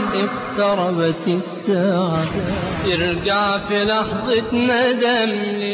اقتربت الساعة، ارجع في لحظة ندم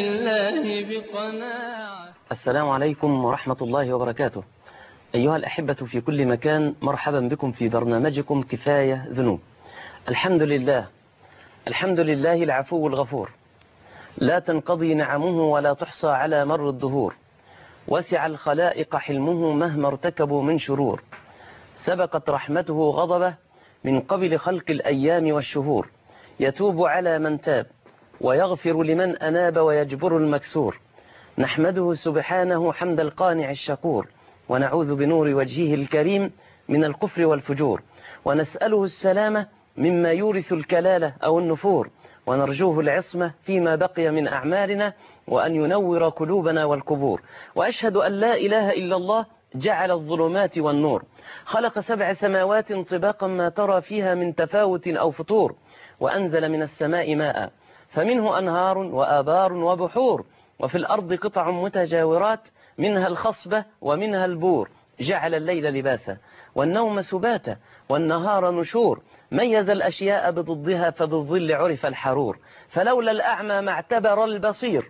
لله بقناعة. السلام عليكم ورحمة الله وبركاته. أيها الأحبة في كل مكان، مرحبا بكم في برنامجكم كفاية ذنوب. الحمد لله، الحمد لله العفو الغفور، لا تنقضي نعمه ولا تحصى على مر الدهور، وسع الخلائق حلمه مهما ارتكبوا من شرور، سبقت رحمته غضبه من قبل خلق الأيام والشهور، يتوب على من تاب ويغفر لمن أناب ويجبر المكسور. نحمده سبحانه حمد القانع الشكور، ونعوذ بنور وجهه الكريم من الكفر والفجور، ونسأله السلامة مما يورث الكلالة أو النفور، ونرجوه العصمة فيما بقي من أعمالنا، وأن ينور قلوبنا والقبور. وأشهد أن لا إله إلا الله جعل الظلمات والنور، خلق 7 سماوات طباقا ما ترى فيها من تفاوت أو فطور، وأنزل من السماء ماء فمنه أنهار وآبار وبحور، وفي الأرض قطع متجاورات منها الخصبة ومنها البور، جعل الليل لباسا والنوم سباتا والنهار نشور، ميز الأشياء بضدها فبالظل عرف الحرور، فلولا الأعمى ما اعتبر البصير،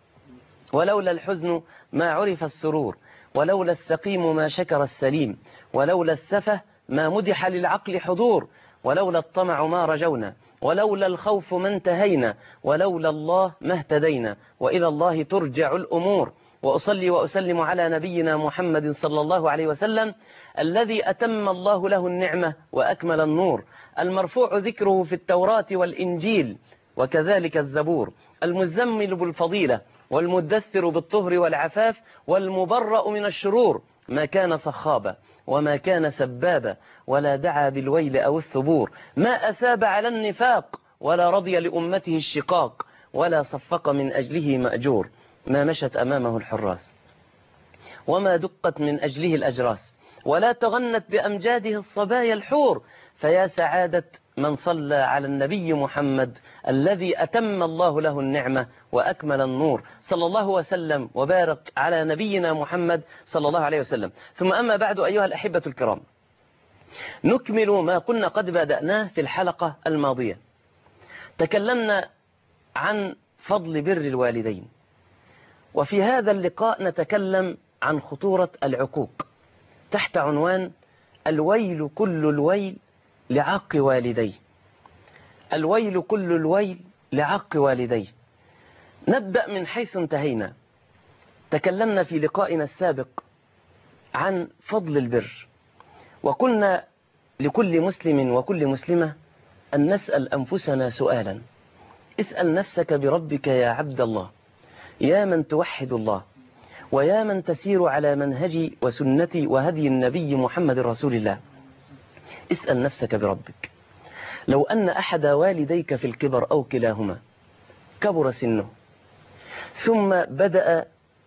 ولولا الحزن ما عرف السرور، ولولا السقيم ما شكر السليم، ولولا السفه ما مدح للعقل حضور، ولولا الطمع ما رجونا، ولولا الخوف ما انتهينا، ولولا الله ما اهتدينا، وإلى الله ترجع الأمور. وأصلي وأسلم على نبينا محمد صلى الله عليه وسلم، الذي أتم الله له النعمة وأكمل النور، المرفوع ذكره في التوراة والإنجيل وكذلك الزبور، المزمل بالفضيلة والمدثر بالطهر والعفاف، والمبرأ من الشرور، ما كان صخابا وما كان سبابا، ولا دعا بالويل أو الثبور، ما أثاب على النفاق ولا رضي لأمته الشقاق، ولا صفق من أجله مأجور، ما مشت أمامه الحراس وما دقت من أجله الأجراس، ولا تغنت بأمجاده الصبايا الحور، فيا سعادة من صلى على النبي محمد الذي أتم الله له النعمة وأكمل النور، صلى الله وسلم وبارك على نبينا محمد صلى الله عليه وسلم. ثم أما بعد، أيها الأحبة الكرام، نكمل ما كنا قد بدأناه في الحلقة الماضية. تكلمنا عن فضل بر الوالدين، وفي هذا اللقاء نتكلم عن خطورة العقوق تحت عنوان الويل كل الويل لعق والديه. الويل كل الويل لعق والديه. نبدأ من حيث انتهينا. تكلمنا في لقائنا السابق عن فضل البر، وقلنا لكل مسلم وكل مسلمة أن نسأل أنفسنا سؤالا: اسأل نفسك بربك يا عبد الله، يا من توحد الله، ويا من تسير على منهجي وسنتي وهدي النبي محمد رسول الله. اسأل نفسك بربك، لو أن أحد والديك في الكبر أو كلاهما كبر سنه ثم بدأ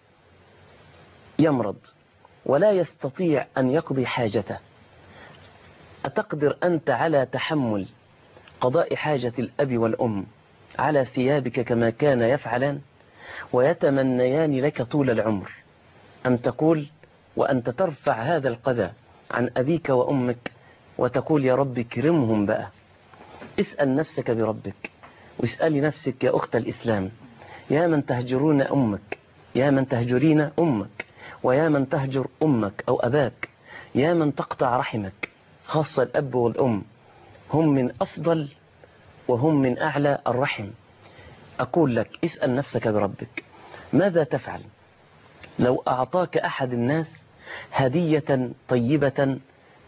يمرض ولا يستطيع أن يقضي حاجته، أتقدر أنت على تحمل قضاء حاجة الأب والأم على ثيابك كما كان يفعلان ويتمنيان لك طول العمر، أم تقول وأنت ترفع هذا القذى عن أبيك وأمك وتقول يا رب كرمهم بقى؟ اسأل نفسك بربك، واسألي نفسك يا أخت الإسلام، يا من تهجرون أمك، يا من تهجرين أمك، ويا من تهجر أمك أو أباك، يا من تقطع رحمك، خاصة الأب والأم، هم من أفضل وهم من أعلى الرحم. أقول لك اسأل نفسك بربك، ماذا تفعل لو أعطاك أحد الناس هدية طيبة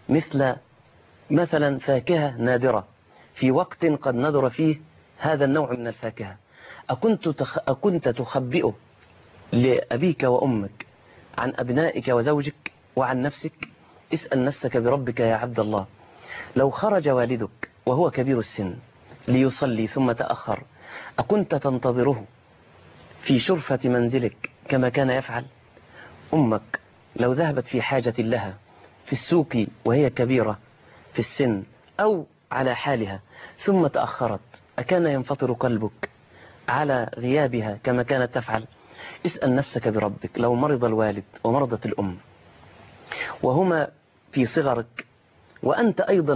مثلا فاكهة نادرة في وقت قد ندر فيه هذا النوع من الفاكهة، أكنت تخبئه لأبيك وأمك عن أبنائك وزوجك وعن نفسك؟ اسأل نفسك بربك يا عبد الله، لو خرج والدك وهو كبير السن ليصلي ثم تأخر، أكنت تنتظره في شرفة منزلك كما كان يفعل؟ أمك لو ذهبت في حاجة لها في السوق وهي كبيرة في السن أو على حالها ثم تأخرت، أكان ينفطر قلبك على غيابها كما كانت تفعل؟ اسأل نفسك بربك، لو مرض الوالد ومرضت الأم وهما في صغرك وأنت أيضا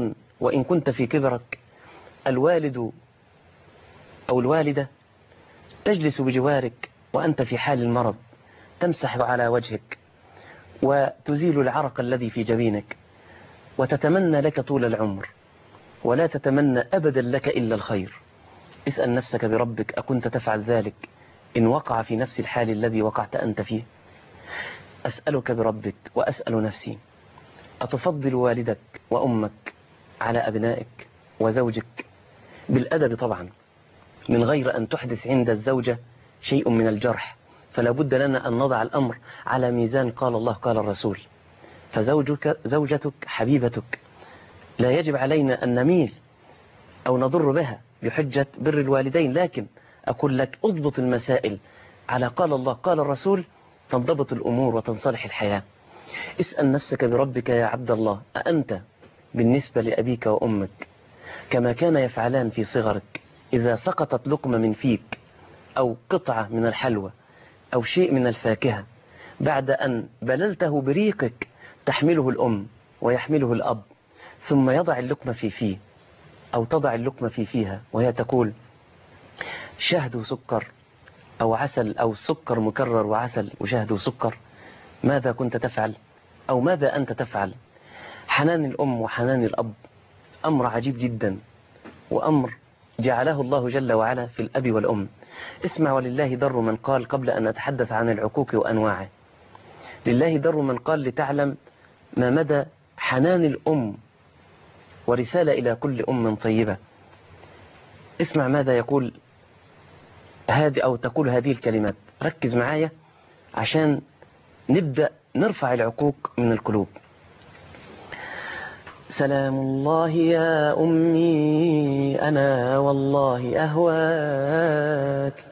وإن كنت في كبرك الوالد أو الوالدة تجلس بجوارك وأنت في حال المرض، تمسح على وجهك وتزيل العرق الذي في جبينك، وتتمنى لك طول العمر، ولا تتمنى أبدا لك إلا الخير. اسأل نفسك بربك، أكنت تفعل ذلك إن وقع في نفس الحال الذي وقعت أنت فيه؟ أسألك بربك وأسأل نفسي، أتفضل والدك وأمك على أبنائك وزوجك؟ بالأدب طبعا، من غير أن تحدث عند الزوجة شيء من الجرح، فلا بد لنا أن نضع الأمر على ميزان قال الله قال الرسول. زوجتك حبيبتك، لا يجب علينا أن نميل أو نضر بها بحجة بر الوالدين، لكن أقول لك اضبط المسائل على قال الله قال الرسول، تنضبط الأمور وتنصلح الحياة. اسأل نفسك بربك يا عبد الله، أأنت بالنسبة لأبيك وأمك كما كان يفعلان في صغرك إذا سقطت لقمة من فيك أو قطعة من الحلوى أو شيء من الفاكهة بعد أن بللته بريقك تحمله الأم ويحمله الأب، ثم يضع اللقمة في فيه أو تضع اللقمة في فيها وهي تقول شهد وسكر أو عسل أو سكر مكرر وعسل وشهد وسكر، ماذا كنت تفعل أو ماذا أنت تفعل؟ حنان الأم وحنان الأب أمر عجيب جدا، وأمر جعله الله جل وعلا في الأب والأم. اسمع، ولله در من قال، قبل أن نتحدث عن العقوق وأنواعه، لله در من قال لتعلم ما مدى حنان الأم، ورسالة إلى كل أم طيبة. اسمع ماذا يقول أو تقول هذه الكلمات، ركز معايا عشان نبدأ نرفع العقوق من القلوب. سلام الله يا أمي أنا والله أهواك،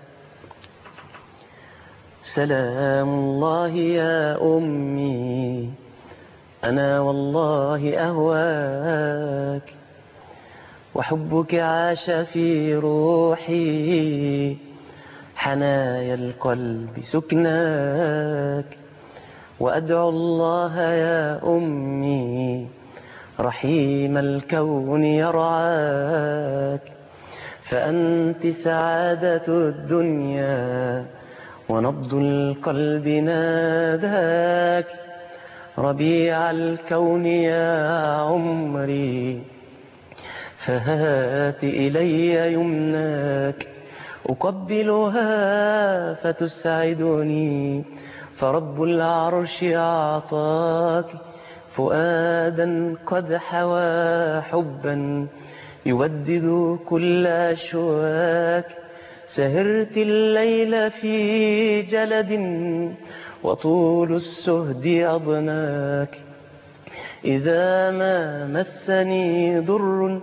سلام الله يا أمي أنا والله أهواك، وحبك عاش في روحي حنايا القلب سكناك، وأدعو الله يا أمي رحيم الكون يرعاك، فأنت سعادة الدنيا ونبض القلب ناداك، ربيع الكون يا عمري فهات إلي يمناك، أقبلها فتسعدني، فرب العرش أعطاك فؤادا قد حوى حبا يودد كل أشواك، سهرت الليل في جلد وطول السهد أضناك، إذا ما مسني ضر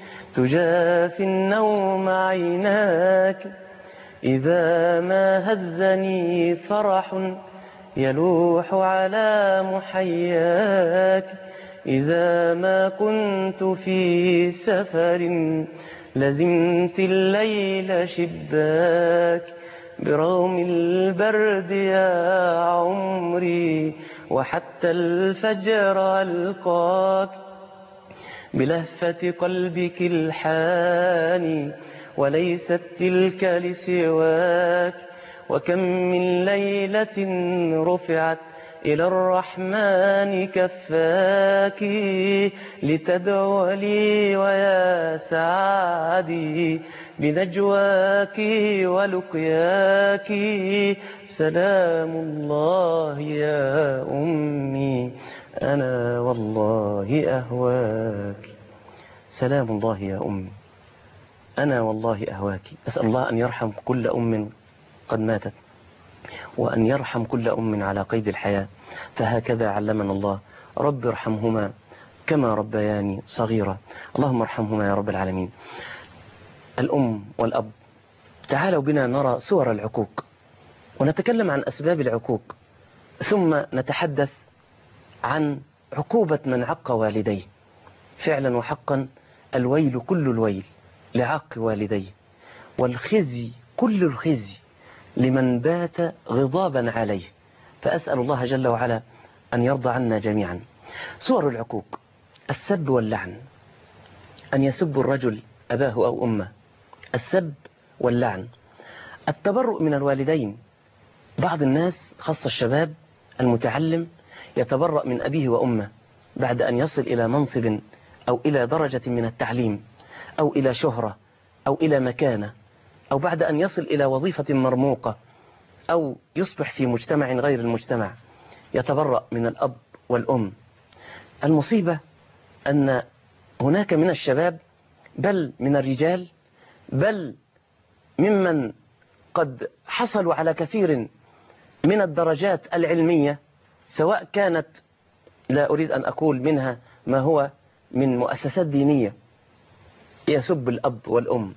تجافي النوم عيناك، إذا ما هزني فرح يلوح على محياك، إذا ما كنت في سفر لزمت الليل شباك، برغم البرد يا عمري وحتى الفجر ألقاك، بلهفة قلبك الحاني وليست تلك لسواك، وكم من ليلة رفعت إلى الرحمن كفاك، لتدعو لي ويا سعادي بنجواك ولقياك، سلام الله يا أمي أنا والله أهواك، سلام الله يا أمي أنا والله أهواك. أسأل الله أن يرحم كل أم قد ماتت، وأن يرحم كل أم على قيد الحياة، فهكذا علمنا الله، رب ارحمهما كما ربياني صغيرة. اللهم ارحمهما يا رب العالمين. الأم والأب، تعالوا بنا نرى صور العقوق ونتكلم عن أسباب العقوق، ثم نتحدث عن عقوبة من عق والديه. فعلا وحقا الويل كل الويل لعق والديه، والخزي كل الخزي لمن بات غضابا عليه. فأسأل الله جل وعلا أن يرضى عنا جميعا. صور العقوق: السب واللعن، أن يسب الرجل أباه أو أمه، السب واللعن. التبرؤ من الوالدين، بعض الناس خاصة الشباب المتعلم يتبرأ من أبيه وأمه بعد أن يصل إلى منصب أو إلى درجة من التعليم أو إلى شهرة أو إلى مكانة، أو بعد أن يصل إلى وظيفة مرموقة، أو يصبح في مجتمع غير المجتمع، يتبرأ من الأب والأم. المصيبة أن هناك من الشباب بل من الرجال بل ممن قد حصلوا على كثير من الدرجات العلمية، سواء كانت لا أريد أن أقول منها ما هو من مؤسسات دينية، يسب الأب والأم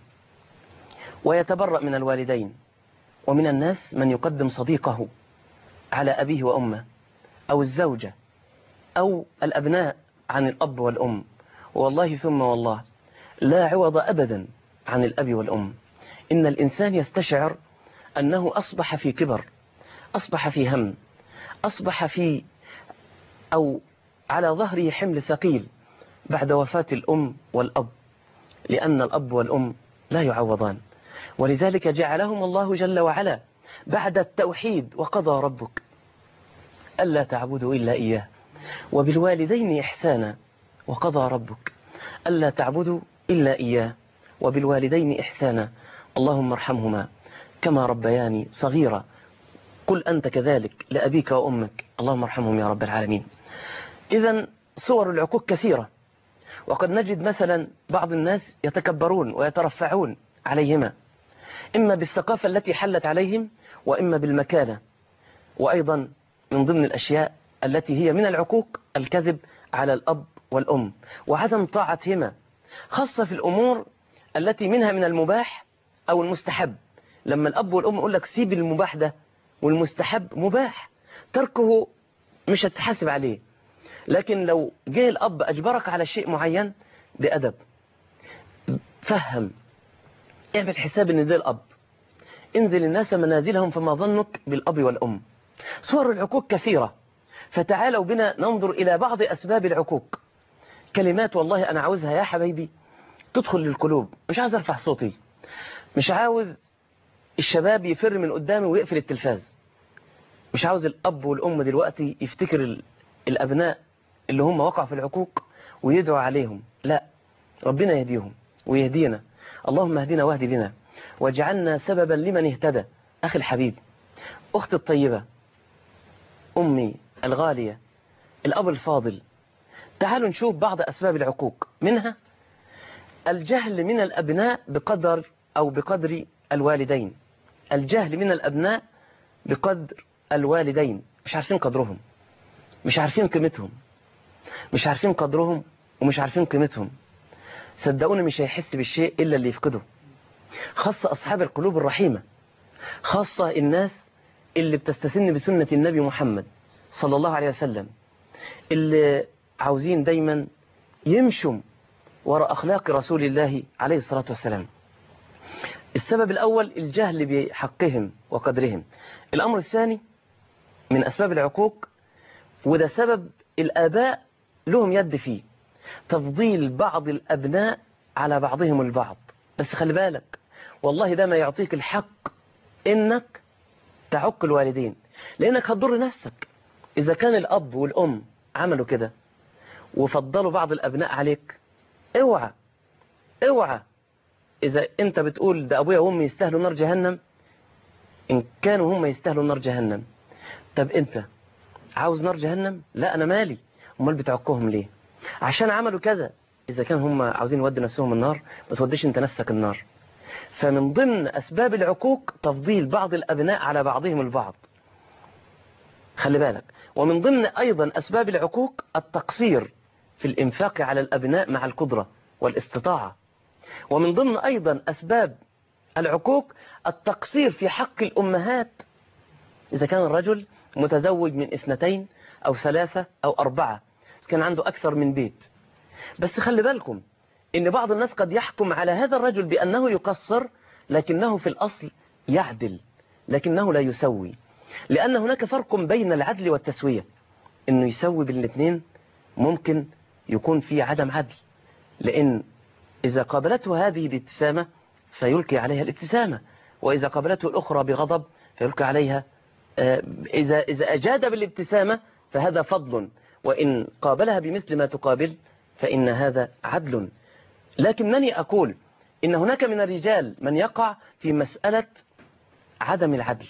ويتبرأ من الوالدين. ومن الناس من يقدم صديقه على أبيه وأمه، أو الزوجة أو الأبناء عن الأب والأم. والله ثم والله لا عوض أبدا عن الأب والأم. إن الإنسان يستشعر أنه أصبح في كبر، أصبح في هم، أصبح في أو على ظهره حمل ثقيل بعد وفاة الأم والأب، لأن الأب والأم لا يعوضان. ولذلك جعلهم الله جل وعلا بعد التوحيد وقضى ربك ألا تعبدوا إلا إياه وبالوالدين إحسانا، وقضى ربك ألا تعبدوا إلا إياه وبالوالدين إحسانا اللهم ارحمهما كما ربياني صغيرا. قل أنت كذلك لأبيك وأمك اللهم ارحمهم يا رب العالمين. إذن صور العقوق كثيرة، وقد نجد مثلا بعض الناس يتكبرون ويترفعون عليهما، إما بالثقافة التي حلت عليهم وإما بالمكانة. وأيضا من ضمن الأشياء التي هي من العقوق الكذب على الأب والأم وعدم طاعتهما، خاصة في الأمور التي منها من المباح أو المستحب. لما الأب والأم يقول لك سيب المباح ده والمستحب مباح، تركه مش هتحاسب عليه. لكن لو جه الأب أجبرك على شيء معين بأدب، فهم، اعمل حساب ان ده الأب، انزل الناس منازلهم فما ظنك بالأب والأم. صور العقوق كثيرة، فتعالوا بنا ننظر إلى بعض أسباب العقوق. كلمات والله أنا عاوزها يا حبيبي تدخل للقلوب، مش عاوز أرفع صوتي، مش عاوز الشباب يفر من قدامي ويقفل التلفاز، مش عاوز الأب والأم دلوقتي يفتكر الأبناء اللي هم وقعوا في العقوق ويدعوا عليهم. لا، ربنا يهديهم ويهدينا. اللهم اهدنا واهد بنا واجعلنا سببا لمن اهتدى. أخي الحبيب، أختي الطيبة، أمي الغالية، الأب الفاضل، تعالوا نشوف بعض أسباب العقوق. منها الجهل من الأبناء بقدر الوالدين. الجهل من الأبناء بقدر الوالدين، مش عارفين قدرهم، مش عارفين قيمتهم، مش عارفين قدرهم ومش عارفين قيمتهم. صدقوني مش هيحس بالشيء إلا اللي يفقده، خاصة أصحاب القلوب الرحيمة، خاصة الناس اللي بتستسن بسنة النبي محمد صلى الله عليه وسلم، اللي عاوزين دايما يمشوا وراء أخلاق رسول الله عليه الصلاة والسلام. السبب الأول الجهل بحقهم وقدرهم. الأمر الثاني من أسباب العقوق، وده سبب الآباء لهم يد فيه، تفضيل بعض الأبناء على بعضهم البعض. بس خلي بالك، والله ده ما يعطيك الحق إنك تعق الوالدين، لأنك هتضر نفسك. إذا كان الأب والأم عملوا كده وفضلوا بعض الأبناء عليك، اوعى اوعى. إذا أنت بتقول ده أبويا وأمي يستاهلوا نار جهنم، إن كانوا هم يستاهلوا نار جهنم، طب أنت عاوز نار جهنم؟ لا، أنا مالي. أمال بتعقهم ليه؟ عشان عملوا كذا. إذا كان هم عاوزين يودوا نفسهم النار، ما توديش أنت نفسك النار. فمن ضمن أسباب العقوق تفضيل بعض الأبناء على بعضهم البعض، خلي بالك. ومن ضمن أيضا أسباب العقوق التقصير في الإنفاق على الأبناء مع القدرة والاستطاعة. ومن ضمن أيضا أسباب العقوق التقصير في حق الأمهات، إذا كان الرجل متزوج من 2 أو 3 أو 4، إذا كان عنده أكثر من بيت. بس خلي بالكم إن بعض الناس قد يحكم على هذا الرجل بأنه يقصر، لكنه في الأصل يعدل، لكنه لا يسوي. لأن هناك فرق بين العدل والتسوية. إنه يسوي بين الاثنين ممكن يكون في عدم عدل، لأن إذا قابلته هذه بابتسامة فيلقي عليها الابتسامة، وإذا قابلته الأخرى بغضب فيلقي عليها. إذا أجاد بالابتسامة فهذا فضل، وإن قابلها بمثل ما تقابل فإن هذا عدل. لكنني أقول إن هناك من الرجال من يقع في مسألة عدم العدل،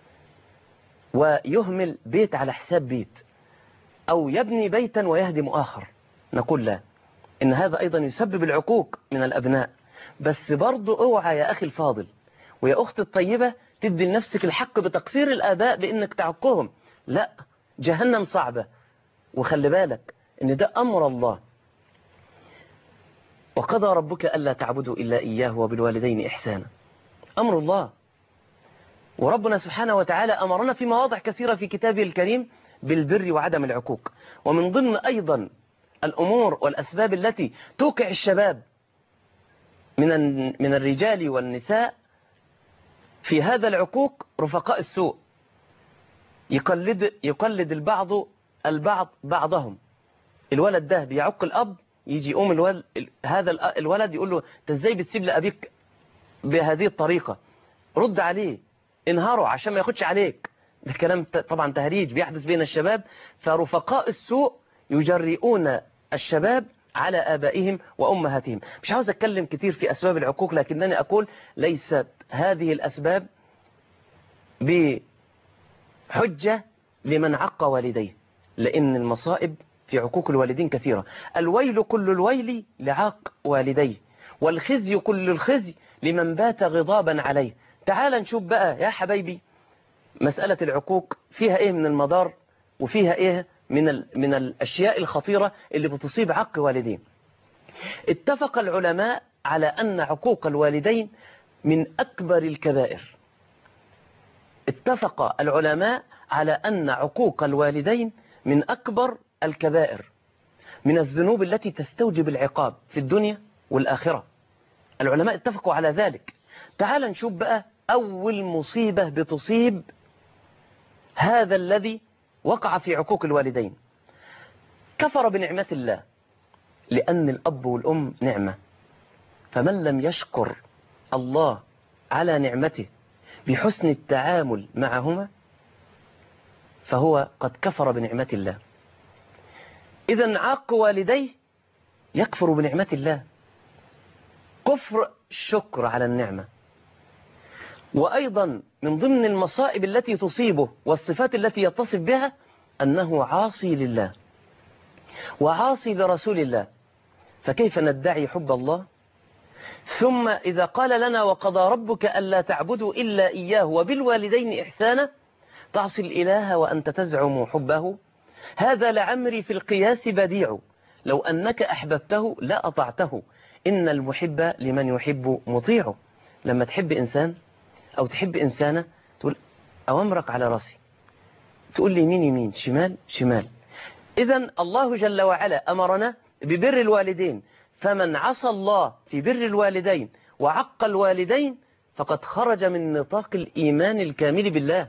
ويهمل بيت على حساب بيت، أو يبني بيتا ويهدم آخر. نقول لا، إن هذا أيضا يسبب العقوق من الأبناء. بس برضو اوعى يا أخي الفاضل ويا أختي الطيبة تدي لنفسك الحق بتقصير الآباء بإنك تعقهم. لا، جهنم صعبة، وخلي بالك إن ده أمر الله. وقضى ربك ألا تعبدوا إلا إياه وبالوالدين إحسانا، أمر الله. وربنا سبحانه وتعالى أمرنا في مواضع كثيرة في كتابه الكريم بالبر وعدم العقوق. ومن ضمن أيضا الأمور والأسباب التي توقع الشباب من الرجال والنساء في هذا العقوق رفقاء السوء. يقلد البعض بعضهم. الولد ده بيعق الأب، يجي يقوم هذا الولد يقول له انت ازاي بتسيب لأبيك بهذه الطريقة؟ رد عليه، انهاره عشان ما ياخدش عليك. ده كلام طبعا تهريج بيحدث بين الشباب. فرفقاء السوء يجرئون الشباب على آبائهم وأمهاتهم. مش عاوز أتكلم كتير في أسباب العقوق، لكنني أقول ليست هذه الأسباب بحجة لمن عق والديه، لأن المصائب في عقوق الوالدين كثيرة. الويل كل الويل لعاق والديه، والخزي كل الخزي لمن بات غضابا عليه. تعال نشوف بقى يا حبايبي مسألة العقوق فيها إيه من المضار، وفيها إيه من الأشياء الخطيرة اللي بتصيب عق والدين. اتفق العلماء على أن عقوق الوالدين من أكبر الكبائر. اتفق العلماء على أن عقوق الوالدين من أكبر الكبائر، من الذنوب التي تستوجب العقاب في الدنيا والآخرة. العلماء اتفقوا على ذلك. تعال نشوف بقى أول مصيبة بتصيب هذا الذي وقع في عقوق الوالدين. كفر بنعمة الله، لأن الأب والأم نعمة، فمن لم يشكر الله على نعمته بحسن التعامل معهما فهو قد كفر بنعمة الله. إذا عاق والديه يكفر بنعمة الله، كفر الشكر على النعمة. وأيضا من ضمن المصائب التي تصيبه والصفات التي يتصف بها أنه عاصي لله وعاصي لرسول الله. فكيف ندعي حب الله ثم إذا قال لنا وقضى ربك ألا تعبدوا إلا إياه وبالوالدين إحسانا تعصي الإله وأنت تزعم حبه؟ هذا لعمري في القياس بديع، لو أنك أحببته لا أطعته، إن المحب لمن يحب مطيع. لما تحب إنسان أو تحب إنسانة تقول أوامرك على رأسي، تقول لي يمين يمين شمال شمال. إذن الله جل وعلا أمرنا ببر الوالدين، فمن عصى الله في بر الوالدين وعق الوالدين فقد خرج من نطاق الإيمان الكامل بالله،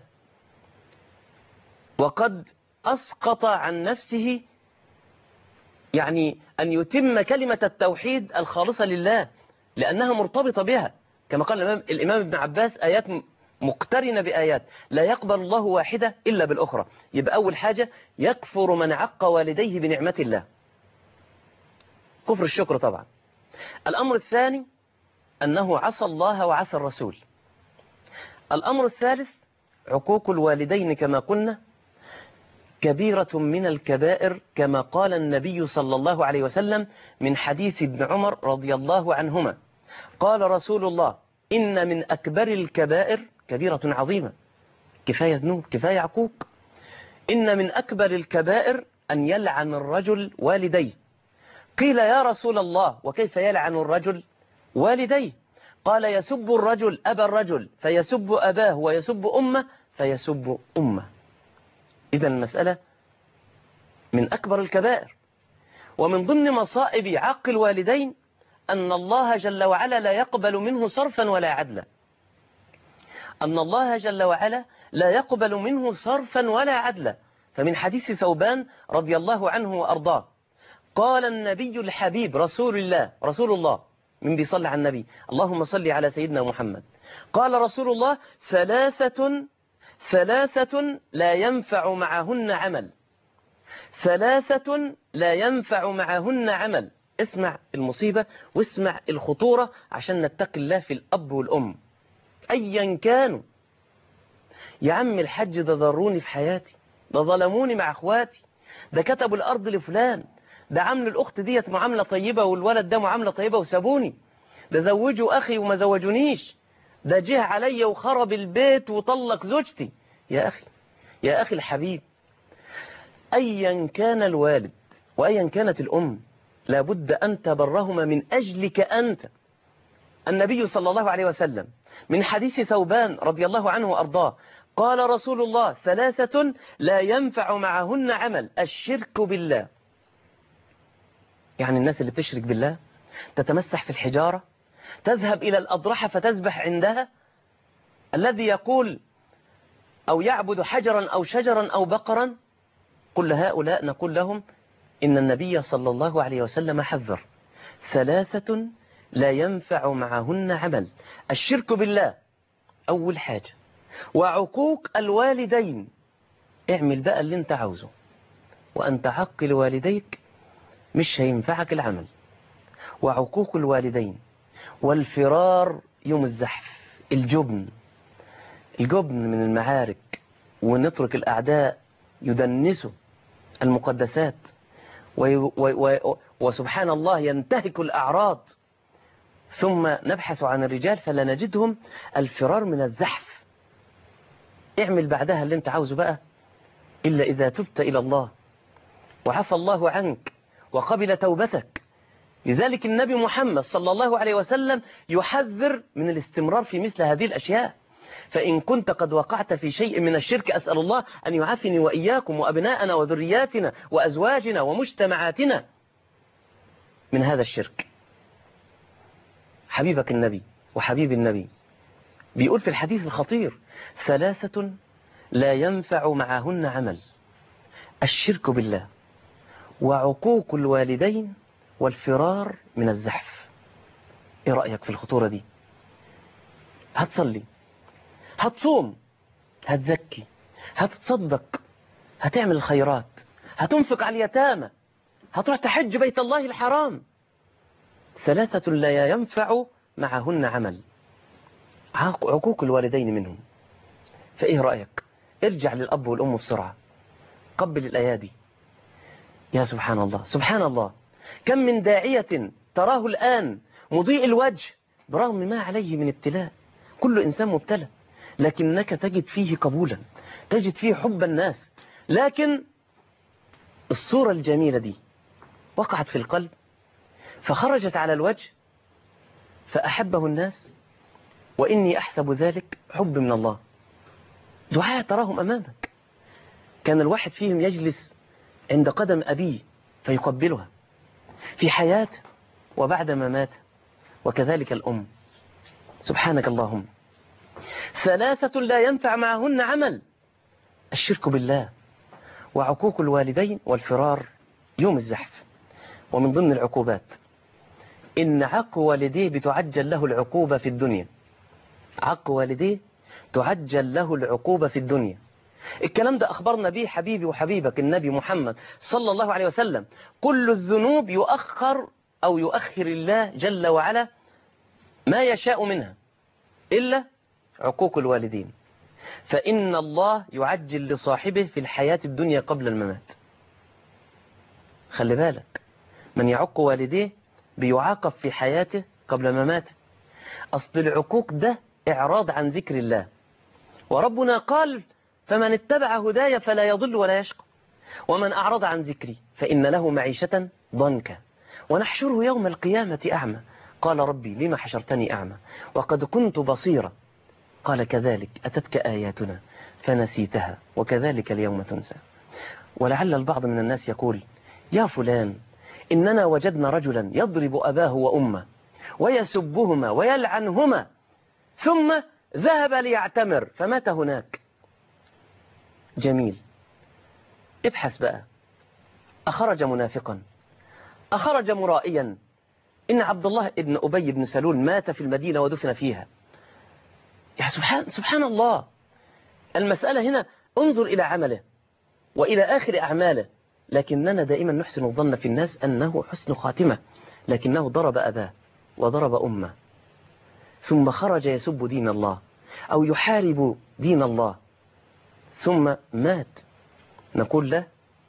وقد أسقط عن نفسه يعني أن يتم كلمة التوحيد الخالصة لله، لأنها مرتبطة بها. كما قال الإمام ابن عباس آيات مقترنة بآيات، لا يقبل الله واحدة إلا بالأخرى. يبقى أول حاجة يكفر من عق والديه بنعمة الله، كفر الشكر طبعا. الأمر الثاني أنه عصى الله وعصى الرسول. الأمر الثالث عقوق الوالدين كما قلنا كبيرة من الكبائر، كما قال النبي صلى الله عليه وسلم من حديث ابن عمر رضي الله عنهما قال رسول الله إن من أكبر الكبائر كبيرة عظيمة، كفاية ذنوب كفاية عقوق. إن من أكبر الكبائر أن يلعن الرجل والديه. قيل يا رسول الله وكيف يلعن الرجل والديه؟ قال يسب الرجل أبا الرجل فيسب أباه ويسب أمه فيسب أمه. إذا المسألة من أكبر الكبائر. ومن ضمن مصائب عق الوالدين أن الله جل وعلا لا يقبل منه صرفا ولا عدلا. أن الله جل وعلا لا يقبل منه صرفا ولا عدلا. فمن حديث ثوبان رضي الله عنه وأرضاه قال النبي الحبيب رسول الله من بيصلي على النبي اللهم صل على سيدنا محمد. قال رسول الله ثلاثة لا ينفع معهن عمل، ثلاثة لا ينفع معهن عمل. اسمع المصيبة واسمع الخطورة عشان نتقي الله في الأب والأم أيا كانوا. يا عم الحج ده ضروني في حياتي، ده ظلموني مع أخواتي، ده كتبوا الأرض لفلان، ده عملوا الأخت ديت معاملة طيبة والولد ده معاملة طيبة وسابوني، ده زوجوا أخي وما زوجونيش، ده جه علي وخرب البيت وطلق زوجتي. يا أخي، يا أخي الحبيب، أيا كان الوالد وأيا كانت الأم لابد أن تبرهما من أجلك أنت. النبي صلى الله عليه وسلم من حديث ثوبان رضي الله عنه وأرضاه قال رسول الله ثلاثة لا ينفع معهن عمل، الشرك بالله. يعني الناس اللي بتشرك بالله تتمسح في الحجارة، تذهب إلى الأضرحة فتذبح عندها، الذي يقول أو يعبد حجرا أو شجرا أو بقرا، كل هؤلاء نقول لهم إن النبي صلى الله عليه وسلم حذر ثلاثة لا ينفع معهن عمل، الشرك بالله أول حاجة، وعقوق الوالدين. اعمل بقى اللي انت عاوزه وأنت عقل والديك مش هينفعك العمل. وعقوق الوالدين، والفرار يوم الزحف، الجبن من المعارك، ونترك الأعداء يدنسوا المقدسات وسبحان الله ينتهك الأعراض، ثم نبحث عن الرجال فلا نجدهم، الفرار من الزحف. اعمل بعدها اللي انت عاوزه بقى إلا إذا تبت إلى الله وعفى الله عنك وقبل توبتك. لذلك النبي محمد صلى الله عليه وسلم يحذر من الاستمرار في مثل هذه الأشياء. فإن كنت قد وقعت في شيء من الشرك أسأل الله أن يعافني وإياكم وأبناءنا وذرياتنا وأزواجنا ومجتمعاتنا من هذا الشرك. حبيبك النبي وحبيب النبي بيقول في الحديث الخطير ثلاثة لا ينفع معهن عمل، الشرك بالله وعقوق الوالدين والفرار من الزحف. ايه رأيك في الخطورة دي؟ هتصلي، هتصوم، هتزكي، هتتصدق، هتعمل الخيرات، هتنفق على اليتامى، هتروح تحج بيت الله الحرام، ثلاثة لا ينفع معهن عمل، عقوق الوالدين منهم. فإيه رأيك؟ ارجع للأب والأم بسرعة، قبل الأيادي. يا سبحان الله، سبحان الله، كم من داعية تراه الآن مضيء الوجه برغم ما عليه من ابتلاء، كل إنسان مبتلى، لكنك تجد فيه قبولا، تجد فيه حب الناس، لكن الصورة الجميلة دي وقعت في القلب فخرجت على الوجه فأحبه الناس، وإني أحسب ذلك حب من الله. دعاء تراهم أمامك، كان الواحد فيهم يجلس عند قدم أبيه فيقبلها في حياته وبعد ما مات، وكذلك الأم. سبحانك اللهم. ثلاثة لا ينفع معهن عمل، الشرك بالله وعقوق الوالدين والفرار يوم الزحف. ومن ضمن العقوبات إن عق والديه بتعجل له العقوبة في الدنيا، عق والديه تعجل له العقوبة في الدنيا. الكلام ده أخبرنا به حبيبي وحبيبك النبي محمد صلى الله عليه وسلم. كل الذنوب يؤخر أو يؤخر الله جل وعلا ما يشاء منها إلا عقوق الوالدين، فإن الله يعجل لصاحبه في الحياة الدنيا قبل الممات. خلي بالك، من يعق والديه بيعاقب في حياته قبل مماته. أصل العقوق ده إعراض عن ذكر الله، وربنا قال فمن اتبع هدايا فلا يضل ولا يشقى، ومن أعرض عن ذكري فإن له معيشة ضنكا ونحشره يوم القيامة أعمى قال ربي لما حشرتني أعمى وقد كنت بصيرا قال كذلك أتتك آياتنا فنسيتها وكذلك اليوم تنسى. ولعل البعض من الناس يقول يا فلان إننا وجدنا رجلا يضرب أباه وأمه ويسبهما ويلعنهما ثم ذهب ليعتمر فمات هناك. جميل، ابحث بقى، أخرج منافقا، أخرج مرائيا، إن عبد الله ابن أبي بن سلول مات في المدينة ودفن فيها. يا سبحان الله. المسألة هنا انظر إلى عمله وإلى آخر أعماله، لكننا دائما نحسن الظن في الناس أنه حسن خاتمة، لكنه ضرب أباه وضرب أمه، ثم خرج يسب دين الله أو يحارب دين الله، ثم مات. نقول له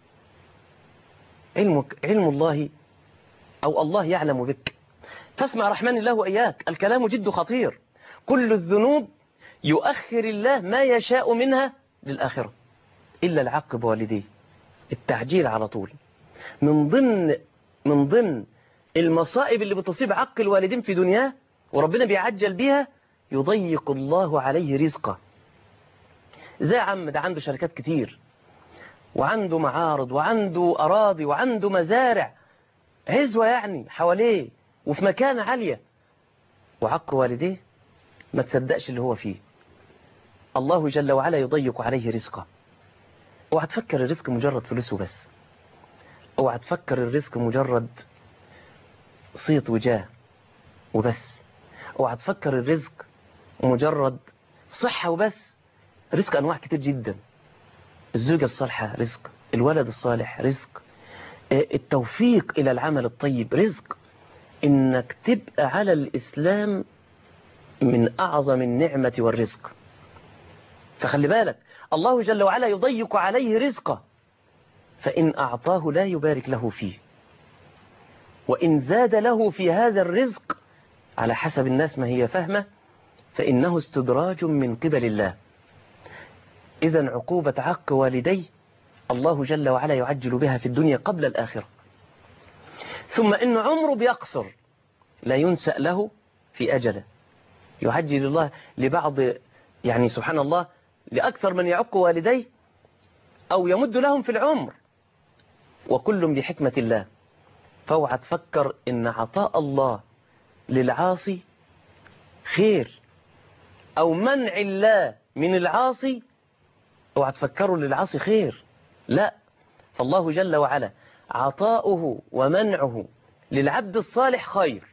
علم الله أو الله يعلم بك، فاسمع رحمن الله وإياك. الكلام جد خطير. كل الذنوب يؤخر الله ما يشاء منها للآخرة إلا العق بوالديه، التعجيل على طول. من ضمن المصائب اللي بتصيب عق الوالدين في دنياه وربنا بيعجل بيها، يضيق الله عليه رزقه. زي عم ده عنده شركات كتير وعنده معارض وعنده أراضي وعنده مزارع، عزوة يعني حواليه وفي مكانة عالية، وعق والديه ما تصدقش اللي هو فيه. الله جل وعلا يضيق عليه رزقه. اوعى تفكر الرزق مجرد فلوسه بس، اوعى تفكر الرزق مجرد صيت وجاه وبس، اوعى تفكر الرزق مجرد صحة وبس. رزق أنواع كتير جدا. الزوجة الصالحة رزق، الولد الصالح رزق، التوفيق إلى العمل الطيب رزق، إنك تبقى على الإسلام من أعظم النعمة والرزق. فخلي بالك، الله جل وعلا يضيق عليه رزقه، فإن أعطاه لا يبارك له فيه، وإن زاد له في هذا الرزق على حسب الناس ما هي فهمة فإنه استدراج من قبل الله. إذن عقوبة عق والديه الله جل وعلا يعجل بها في الدنيا قبل الآخرة. ثم إن عمره بيقصر، لا ينسأ له في أجله. يعجل الله لبعض، يعني سبحان الله، لأكثر من يعق والديه أو يمد لهم في العمر، وكل بحكمة الله. فاوعى تفكر إن عطاء الله للعاصي خير، أو منع الله من العاصي اوعى تفكروا للعاصي خير، لا. فالله جل وعلا عطاؤه ومنعه للعبد الصالح خير،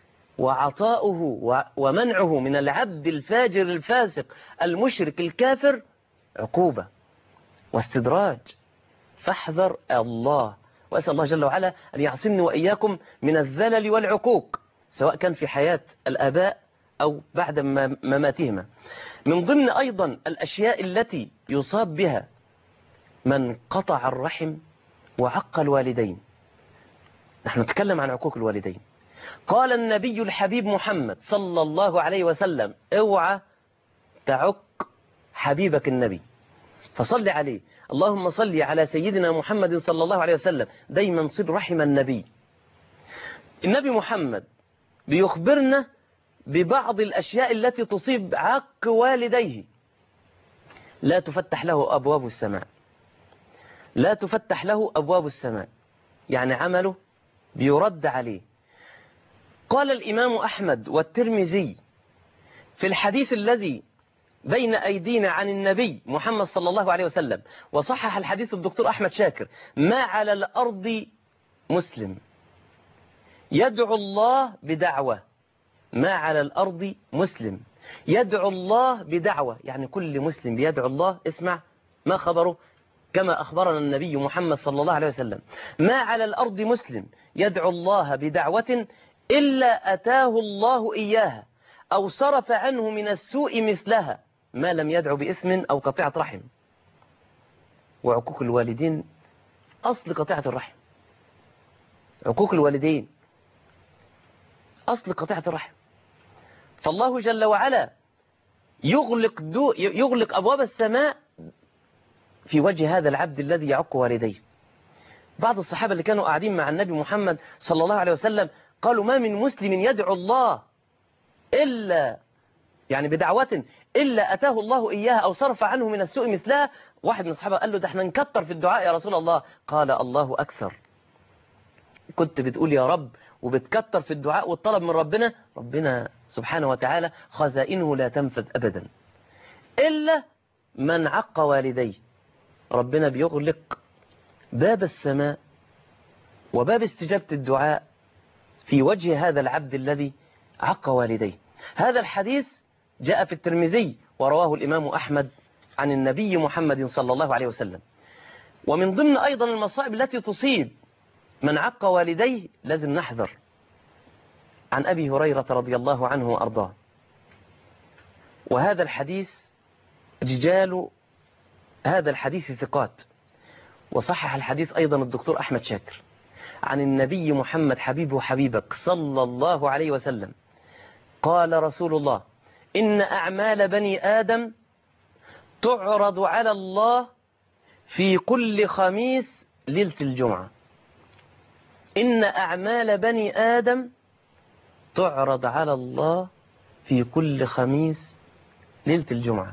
وعطاؤه ومنعه من العبد الفاجر الفاسق المشرك الكافر عقوبة واستدراج. فاحذر الله، وأسأل الله جل وعلا أن يعصمني وإياكم من الذلل والعقوق، سواء كان في حياة الآباء أو بعد مماتهما. من ضمن أيضا الأشياء التي يصاب بها من قطع الرحم وعق الوالدين. نحن نتكلم عن عقوق الوالدين. قال النبي الحبيب محمد صلى الله عليه وسلم: اوعى تعق حبيبك النبي، فصل عليه. اللهم صل على سيدنا محمد صلى الله عليه وسلم. دايما صل رحم النبي. النبي محمد بيخبرنا ببعض الأشياء التي تصيب عق والديه. لا تفتح له أبواب السماء، لا تفتح له أبواب السماء، يعني عمله بيرد عليه. قال الإمام أحمد والترمذي في الحديث الذي بين أيدينا عن النبي محمد صلى الله عليه وسلم، وصحح الحديث الدكتور أحمد شاكر: ما على الأرض مسلم يدعو الله بدعوة، ما على الأرض مسلم يدعو الله بدعوة، يعني كل مسلم بيدعو الله. اسمع ما خبره كما أخبرنا النبي محمد صلى الله عليه وسلم: ما على الأرض مسلم يدعو الله بدعوة إلا أتاه الله إياها أو صرف عنه من السوء مثلها، ما لم يدعو بإثم أو قطيعة رحم. وعقوق الوالدين أصل قطيعة الرحم. عقوق الوالدين أصل قطيعة الرحم. فالله جل وعلا يغلق أبواب السماء في وجه هذا العبد الذي يعق والديه. بعض الصحابة اللي كانوا قاعدين مع النبي محمد صلى الله عليه وسلم قالوا: ما من مسلم يدعو الله إلا يعني بدعوة إلا أتاه الله إياها أو صرف عنه من السوء مثلها. واحد من الصحابة قال له: ده احنا نكتر في الدعاء يا رسول الله. قال: الله أكثر. كنت بتقول يا رب وبتكتر في الدعاء والطلب من ربنا، ربنا سبحانه وتعالى خزائنه لا تنفذ أبدا إلا من عق والديه. ربنا بيغلق باب السماء وباب استجابة الدعاء في وجه هذا العبد الذي عق والديه. هذا الحديث جاء في الترمذي ورواه الإمام أحمد عن النبي محمد صلى الله عليه وسلم. ومن ضمن أيضا المصائب التي تصيب من عق والديه لازم نحذر. عن أبي هريرة رضي الله عنه وأرضاه، وهذا الحديث رجال هذا الحديث ثقات، وصحح الحديث أيضا الدكتور أحمد شاكر، عن النبي محمد حبيبه حبيبك صلى الله عليه وسلم قال رسول الله: إن أعمال بني آدم تعرض على الله في كل خميس ليلة الجمعة. إن أعمال بني آدم تعرض على الله في كل خميس ليلة الجمعة،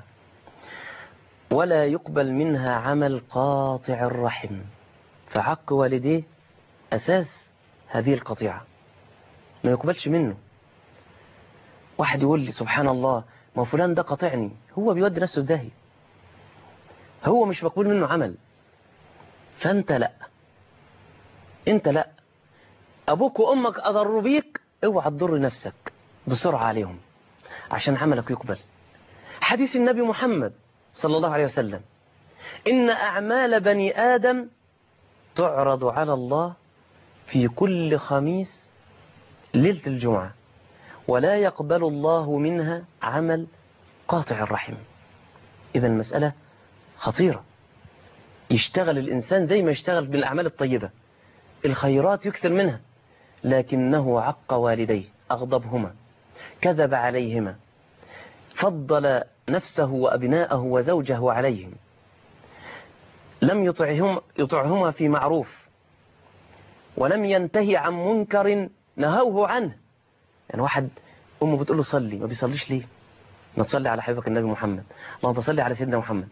ولا يقبل منها عمل قاطع الرحم. فحق والديه أساس هذه القطيعة، ما يقبلش منه. واحد يقول لي سبحان الله، ما فلان ده قاطعني، هو بيودي نفسه في داهية، هو مش مقبول منه عمل. فأنت لا، أنت لا، أبوك وأمك أضروا بيك، اوعى تضر نفسك بسرعة عليهم عشان عملك يقبل. حديث النبي محمد صلى الله عليه وسلم: إن أعمال بني آدم تعرض على الله في كل خميس ليلة الجمعة، ولا يقبل الله منها عمل قاطع الرحم. إذا المسألة خطيرة. يشتغل الإنسان زي ما يشتغل بالأعمال الطيبة، الخيرات يكثر منها، لكنه عق والديه، أغضبهما، كذب عليهما، فضل نفسه وأبناءه وزوجه عليهم، لم يطعهما في معروف، ولم ينتهي عن منكر نهوه عنه. يعني واحد أمه بتقول له صلي، ما بيصليش ليه؟ ما تصلي على حبيبك النبي محمد، اللهم صلي على سيدنا محمد.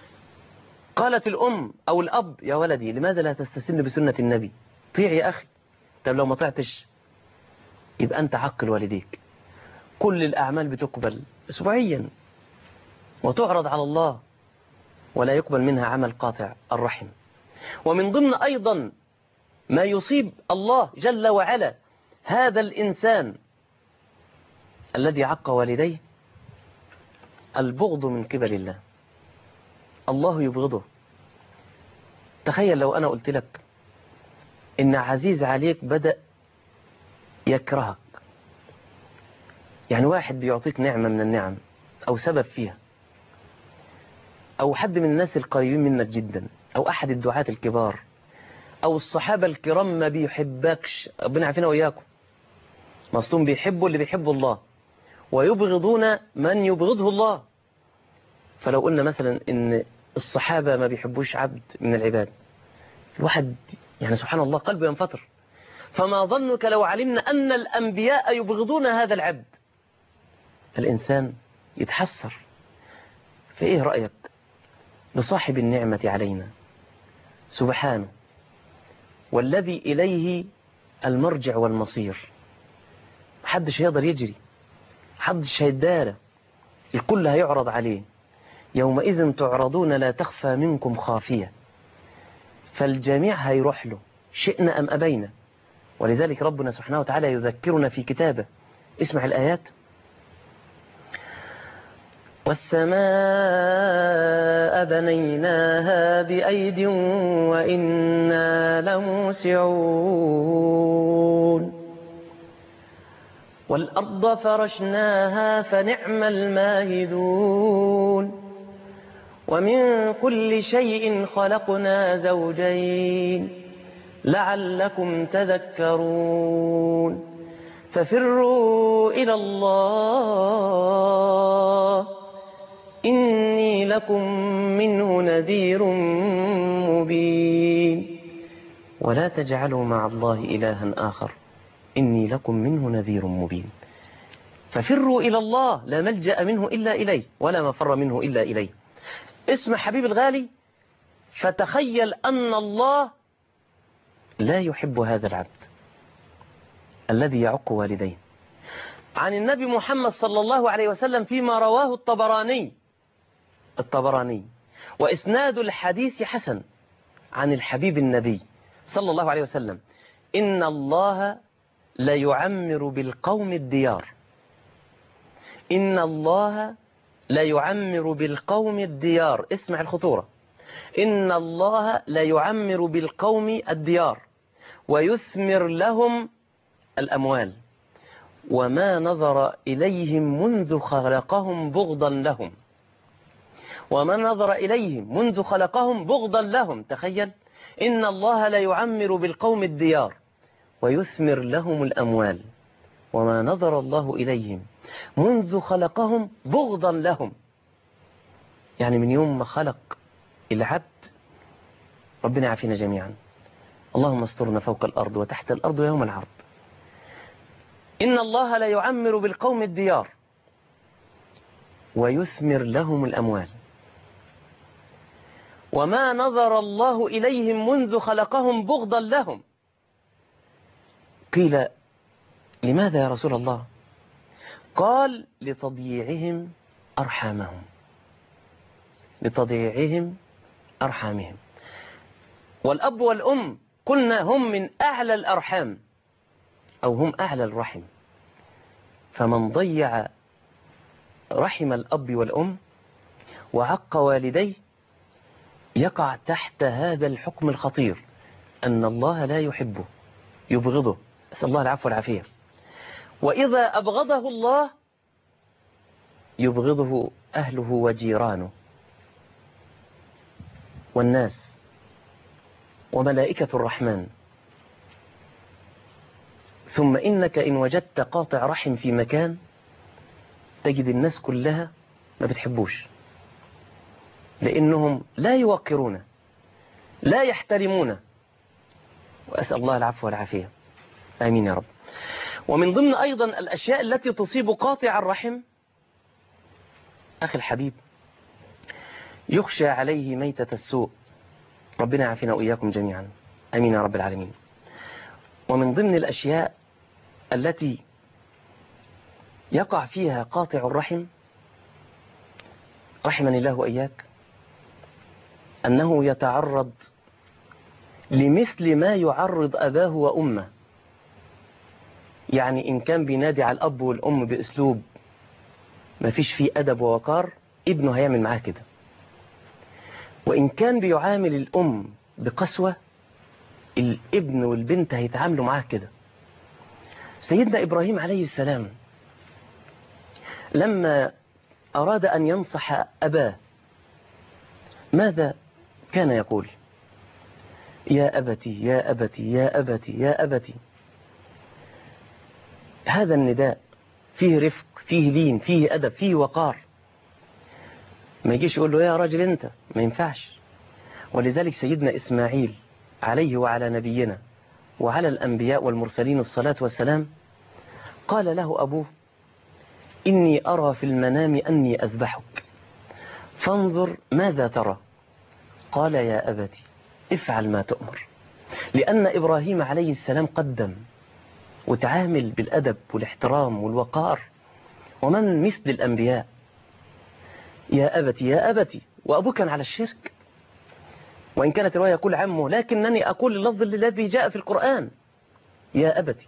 قالت الأم أو الأب: يا ولدي لماذا لا تستسن بسنة النبي؟ طيع يا أخي. طب لو ما طعتش يبقى أنت عقل والديك. كل الأعمال بتقبل أسبوعيا وتعرض على الله، ولا يقبل منها عمل قاطع الرحم. ومن ضمن أيضا ما يصيب الله جل وعلا هذا الإنسان الذي عق والديه البغض من قبل الله. الله يبغضه. تخيل لو أنا قلت لك إن عزيز عليك بدأ يكرهك، يعني واحد بيعطيك نعمة من النعم أو سبب فيها، أو حد من الناس القريبين منك جدا، أو أحد الدعاة الكبار، أو الصحابة الكرام ما بيحبكش، ربنا عافينا وإياكم، مصلوم بيحبوا اللي بيحبوا الله ويبغضون من يبغضه الله. فلو قلنا مثلا إن الصحابة ما بيحبوش عبد من العباد، الواحد يعني سبحان الله قلبه ينفطر. فما ظنك لو علمنا أن الأنبياء يبغضون هذا العبد؟ الإنسان يتحسر. فإيه رأيك بصاحب النعمة علينا سبحانه، والذي إليه المرجع والمصير؟ محدش هيقدر يجري، محدش هيدار، الكل هيعرض عليه. يومئذ تعرضون لا تخفى منكم خافية. فالجميع هيروح له شئنا أم أبينا. ولذلك ربنا سبحانه وتعالى يذكرنا في كتابه، اسمع الآيات: والسماء بنيناها بأيد وإنا لموسعون، والأرض فرشناها فنعم الماهدون، ومن كل شيء خلقنا زوجين لعلكم تذكرون. ففروا إلى الله إني لكم منه نذير مبين، ولا تجعلوا مع الله إلها آخر إني لكم منه نذير مبين. ففروا إلى الله، لا ملجأ منه إلا إليه، ولا مفر منه إلا إليه. اسم حبيب الغالي، فتخيل أن الله لا يحب هذا العبد الذي يعق والديه. عن النبي محمد صلى الله عليه وسلم فيما رواه الطبراني وإسناد الحديث حسن، عن الحبيب النبي صلى الله عليه وسلم: إن الله لا يعمر بالقوم الديار. إن الله لا يعمر بالقوم الديار. اسمع الخطورة. إن الله لا يعمر بالقوم الديار ويثمر لهم الأموال وما نظر إليهم منذ خلقهم بغضا لهم. وما نظر إليهم منذ خلقهم بغضا لهم. تخيل، إن الله لا يعمر بالقوم الديار ويثمر لهم الأموال وما نظر الله إليهم منذ خلقهم بغضا لهم. يعني من يوم ما خلق العبد، ربنا يعافينا جميعا، اللهم استرنا فوق الأرض وتحت الأرض ويوم العرض. إن الله لا يعمر بالقوم الديار ويثمر لهم الأموال وما نظر الله إليهم منذ خلقهم بغضا لهم. قيل لماذا يا رسول الله؟ قال لتضييعهم أرحامهم. لتضييعهم أرحامهم. والأب والأم قلنا هم من أعلى الأرحام أو هم أعلى الرحم، فمن ضيع رحم الأب والأم وعق والديه يقع تحت هذا الحكم الخطير، أن الله لا يحبه، يبغضه، أسأل الله العفو والعافية. وإذا أبغضه الله يبغضه أهله وجيرانه والناس وملائكة الرحمن. ثم إنك إن وجدت قاطع رحم في مكان تجد الناس كلها ما بتحبوش، لأنهم لا يوقرون لا يحترمون، وأسأل الله العفو والعافية. آمين يا رب. ومن ضمن أيضا الأشياء التي تصيب قاطع الرحم، أخي الحبيب، يخشى عليه ميتة السوء. ربنا يعافينا وإياكم جميعا، آمين يا رب العالمين. ومن ضمن الأشياء التي يقع فيها قاطع الرحم، رحمني الله وإياك، أنه يتعرض لمثل ما يعرض أباه وأمه. يعني إن كان بينادي على الأب والأم بأسلوب ما فيش فيه أدب ووقار، ابنه هيعمل معاه كده. وإن كان بيعامل الأم بقسوة، الابن والبنت هيتعاملوا معاه كده. سيدنا إبراهيم عليه السلام لما أراد أن ينصح أباه ماذا كان يقول؟ يا أبتي يا أبتي يا أبتي يا أبتي. هذا النداء فيه رفق، فيه لين، فيه أدب، فيه وقار. ما يجيش يقول له يا راجل أنت، ما ينفعش. ولذلك سيدنا إسماعيل عليه وعلى نبينا وعلى الأنبياء والمرسلين الصلاة والسلام قال له أبوه إني أرى في المنام أني أذبحك فانظر ماذا ترى. قال يا أبتي افعل ما تؤمر. لأن إبراهيم عليه السلام قدم وتعامل بالأدب والاحترام والوقار، ومن مثل الأنبياء. يا أبتي يا أبتي، وأبوه كان على الشرك، وإن كانت رواية يقول عمه، لكنني أقول اللفظ الذي جاء في القرآن يا أبتي.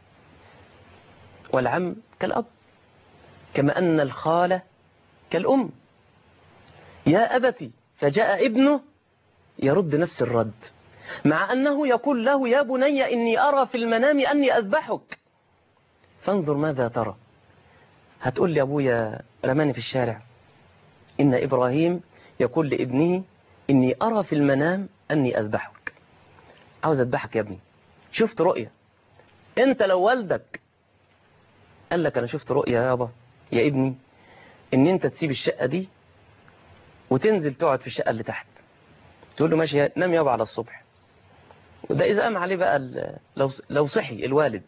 والعم كالأب، كما أن الخالة كالأم. يا أبتي، فجاء ابنه يرد نفس الرد، مع أنه يقول له يا بني إني أرى في المنام أني أذبحك فانظر ماذا ترى. هتقول لي أبويا رماني في الشارع. إن إبراهيم يقول لابنه إني أرى في المنام أني أذبحك. عاوز أذبحك يا ابني، شفت رؤية. أنت لو والدك قال لك أنا شفت رؤية يا يابا يا ابني إن أنت تسيب الشقة دي وتنزل تقعد في الشقة اللي تحت، تقول له ماشي نام يابا على الصبح. وده إذا قام عليه بقى لو صحي الوالد،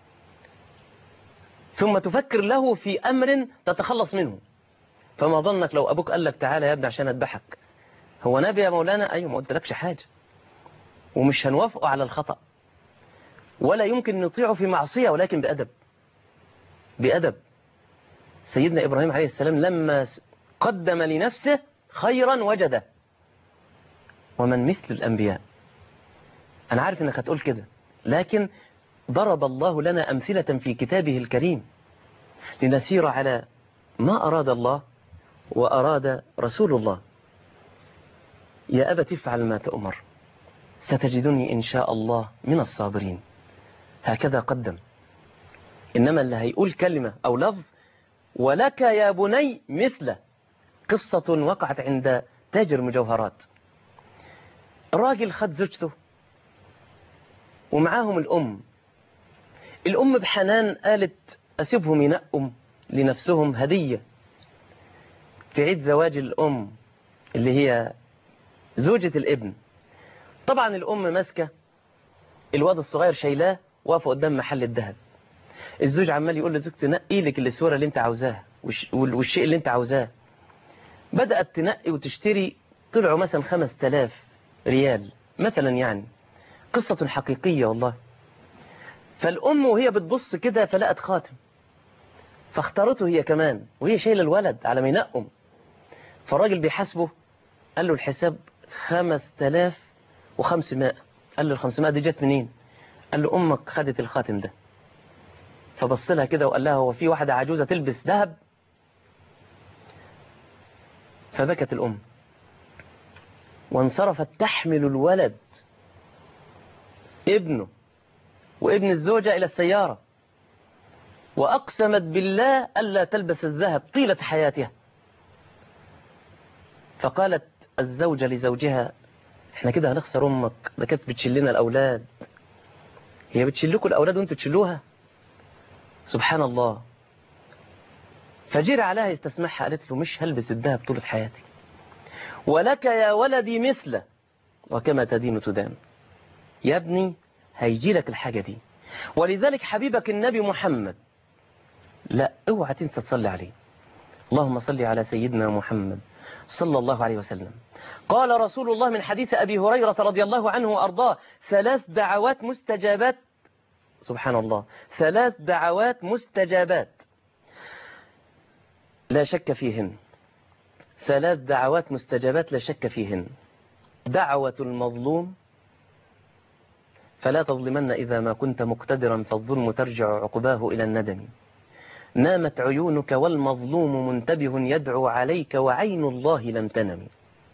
ثم تفكر له في أمر تتخلص منه. فما ظنك لو أبوك قال لك تعالى يا ابني عشان أذبحك؟ هو نبي يا مولانا؟ أيوة، ما قلتلكش حاجة، ومش هنوافقه على الخطأ، ولا يمكن نطيعه في معصية، ولكن بأدب. بأدب. سيدنا إبراهيم عليه السلام لما قدم لنفسه خيرا وجده. ومن مثل الأنبياء. أنا عارف أنك هتقول كده، لكن ضرب الله لنا أمثلة في كتابه الكريم لنسير على ما أراد الله وأراد رسول الله. يا أبت افعل ما تؤمر ستجدني إن شاء الله من الصابرين. هكذا قدم. إنما اللي هيقول كلمة أو لفظ ولك يا بني مثل قصة وقعت عند تاجر مجوهرات. راجل خد زوجته ومعاهم الأم بحنان قالت أسيبهم ينقم لنفسهم هدية في عيد زواج الأم اللي هي زوجة الابن. طبعا الأم ماسكة الواد الصغير شايلاه واقفه قدام محل الذهب. الزوج عمال يقول لزوجته نقي لك الصورة اللي انت عاوزاها والشيء اللي انت عاوزاه. بدأت تنقي وتشتري، طلعوا مثلا 5000 ريال مثلا، يعني قصة حقيقية والله. فالأم وهي بتبص كده فلقت خاتم، فاختارته هي كمان وهي شايله الولد على ما ينقم. فالراجل بيحاسبه قال له الحساب 5500. قال له ال 500 دي جت منين؟ قال له أمك خدت الخاتم ده. فبص لها كده وقال لها هو في واحدة عجوزة تلبس ذهب؟ فبكت الأم وانصرفت تحمل الولد ابنه وابن الزوجة إلى السيارة، وأقسمت بالله ألا تلبس الذهب طيلة حياتها. فقالت الزوجة لزوجها احنا كده هنخسر أمك، ده كانت بتشلنا الأولاد. هي بتشلكوا الأولاد وانتوا تشلوها؟ سبحان الله. فجير عليها يستسمحها، قالت له مش هلبس الذهب طولة حياتي. ولك يا ولدي مثله وكما تدين تدان. يا ابني هيجي لك الحاجة دي. ولذلك حبيبك النبي محمد، لا اوعى تنسى تصلي عليه. اللهم صل على سيدنا محمد صلى الله عليه وسلم. قال رسول الله من حديث أبي هريرة رضي الله عنه وأرضاه 3 دعوات مستجابات. سبحان الله، 3 دعوات مستجابات لا شك فيهن. 3 دعوات مستجابات لا شك فيهن. دعوة المظلوم فلا تظلمن إذا ما كنت مقتدرا فالظلم ترجع عقباه إلى الندم. نامت عيونك والمظلوم منتبه يدعو عليك وعين الله لم تنم.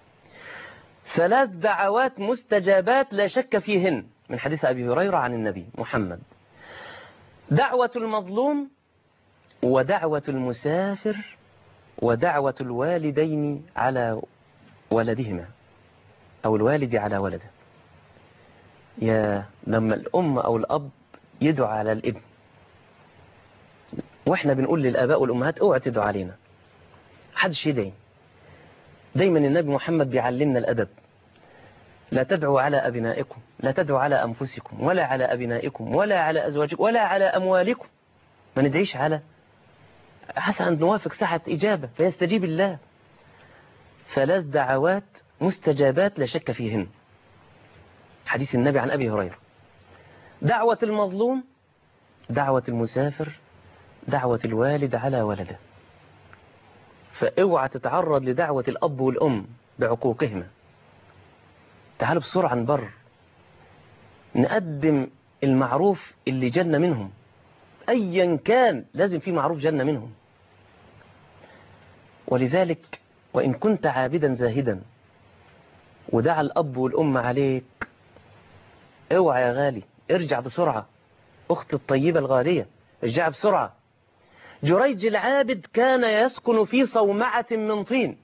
3 دعوات مستجابات لا شك فيهن من حديث أبي هريرة عن النبي محمد. دعوة المظلوم ودعوة المسافر ودعوة الوالدين على ولدهما أو الوالد على ولده. يا لما الأم أو الأب يدعو على الابن، وإحنا بنقول للآباء والأمهات اوعى تدعو علينا، حدش يدعي. دايما النبي محمد بيعلمنا الأدب. لا تدعوا على أبنائكم، لا تدعوا على أنفسكم ولا على أبنائكم ولا على أزواجكم ولا على أموالكم. ما ندعيش على حسن أن نوافق ساعة إجابة فيستجيب الله. 3 دعوات مستجابات لا شك فيهن. حديث النبي عن أبي هريرة. دعوة المظلوم، دعوة المسافر، دعوة الوالد على ولده. فاوعى تتعرض لدعوة الأب والأم بعقوقهما. تعالوا بسرعة نبر نقدم المعروف اللي جنة منهم، أيا كان لازم في معروف جنة منهم. ولذلك وإن كنت عابدا زاهدا ودعا الأب والأم عليك، اوعى يا غالي، ارجع بسرعة. أخت الطيبة الغالية، ارجع بسرعة. جريج العابد كان يسكن في صومعة من طين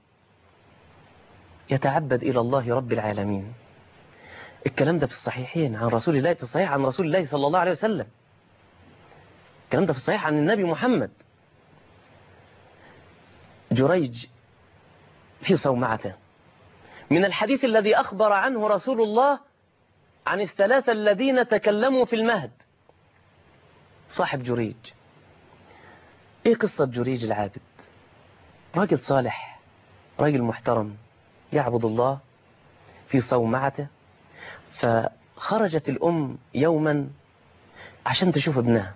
يتعبد إلى الله رب العالمين. الكلام ده في الصحيحين عن رسول الله، في الصحيح عن رسول الله صلى الله عليه وسلم. الكلام ده في الصحيح عن النبي محمد. جريج في صومعته. من الحديث الذي أخبر عنه رسول الله عن ال3 الذين تكلموا في المهد. صاحب جريج. ايه قصة جريج العابد؟ راجل صالح، راجل محترم يعبد الله في صومعته. فخرجت الأم يوما عشان تشوف ابنها،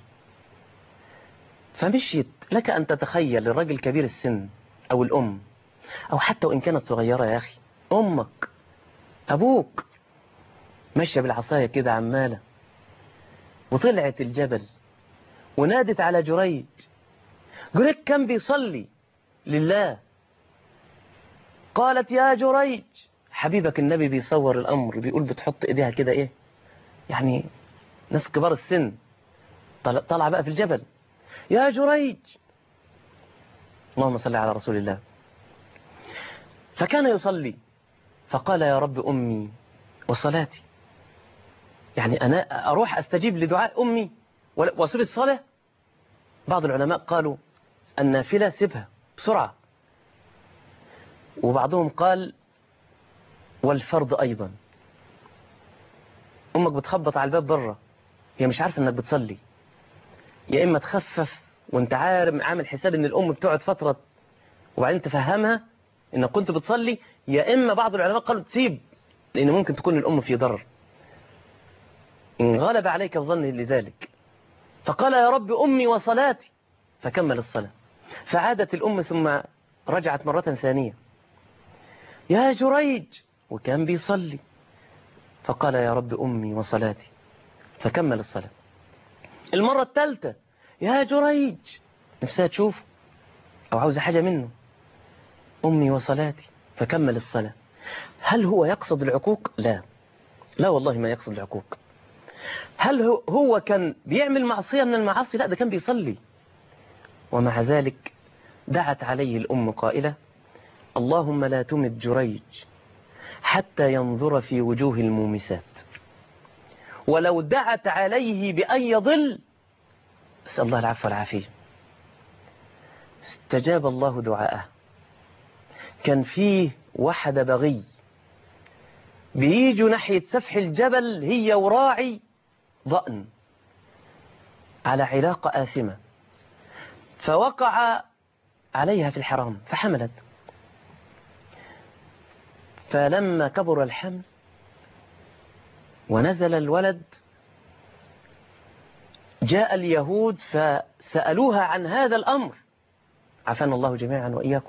فمشيت. لك أن تتخيل الرجل كبير السن أو الأم، أو حتى وإن كانت صغيرة يا أخي، أمك أبوك ماشية بالعصاية كده عمالة وطلعت الجبل ونادت على جريج. جريج كان بيصلي لله. قالت يا جريج، حبيبك النبي بيصور الأمر، بيقول بتحط إيديها كده إيه يعني ناس كبار السن، طلع بقى في الجبل، يا جريج. اللهم صل على رسول الله. فكان يصلي فقال يا رب أمي وصلاتي، يعني أنا أروح أستجيب لدعاء أمي وأسيب الصلاة؟ بعض العلماء قالوا النافلة سيبها بسرعة، وبعضهم قال والفرض أيضا. أمك بتخبط على الباب بره، هي مش عارفة أنك بتصلي، يا إما تخفف وانت عامل حساب أن الأم بتقعد فترة وبعدين تفهمها أنك كنت بتصلي، يا إما بعض العلماء قالوا تسيب، لأن ممكن تكون الأم في ضرر إن غلب عليك الظن لذلك. فقال يا رب أمي وصلاتي، فكمل الصلاة. فعادت الأم ثم رجعت مرة ثانية، يا جريج، وكان بيصلي، فقال يا رب أمي وصلاتي، فكمل الصلاة. المرة الثالثة، يا جريج، نفسها تشوف أو عاوزة حاجة منه، أمي وصلاتي، فكمل الصلاة. هل هو يقصد العقوق؟ لا، لا والله ما يقصد العقوق. هل هو كان بيعمل معصية من المعاصي؟ لا، ده كان بيصلي. ومع ذلك دعت عليه الأم قائلة اللهم لا تمت جريج حتى ينظر في وجوه المومسات، ولو دعت عليه بأن يضل، أسأل الله العفو والعافية، استجاب الله دعاءه. كان فيه واحد بغي بيجوا ناحية سفح الجبل هي وراعي ضأن على علاقة آثمة، فوقع عليها في الحرام فحملت. فلما كبر الحمل ونزل الولد جاء اليهود فسألوها عن هذا الأمر، عافانا الله جميعا وإياكم.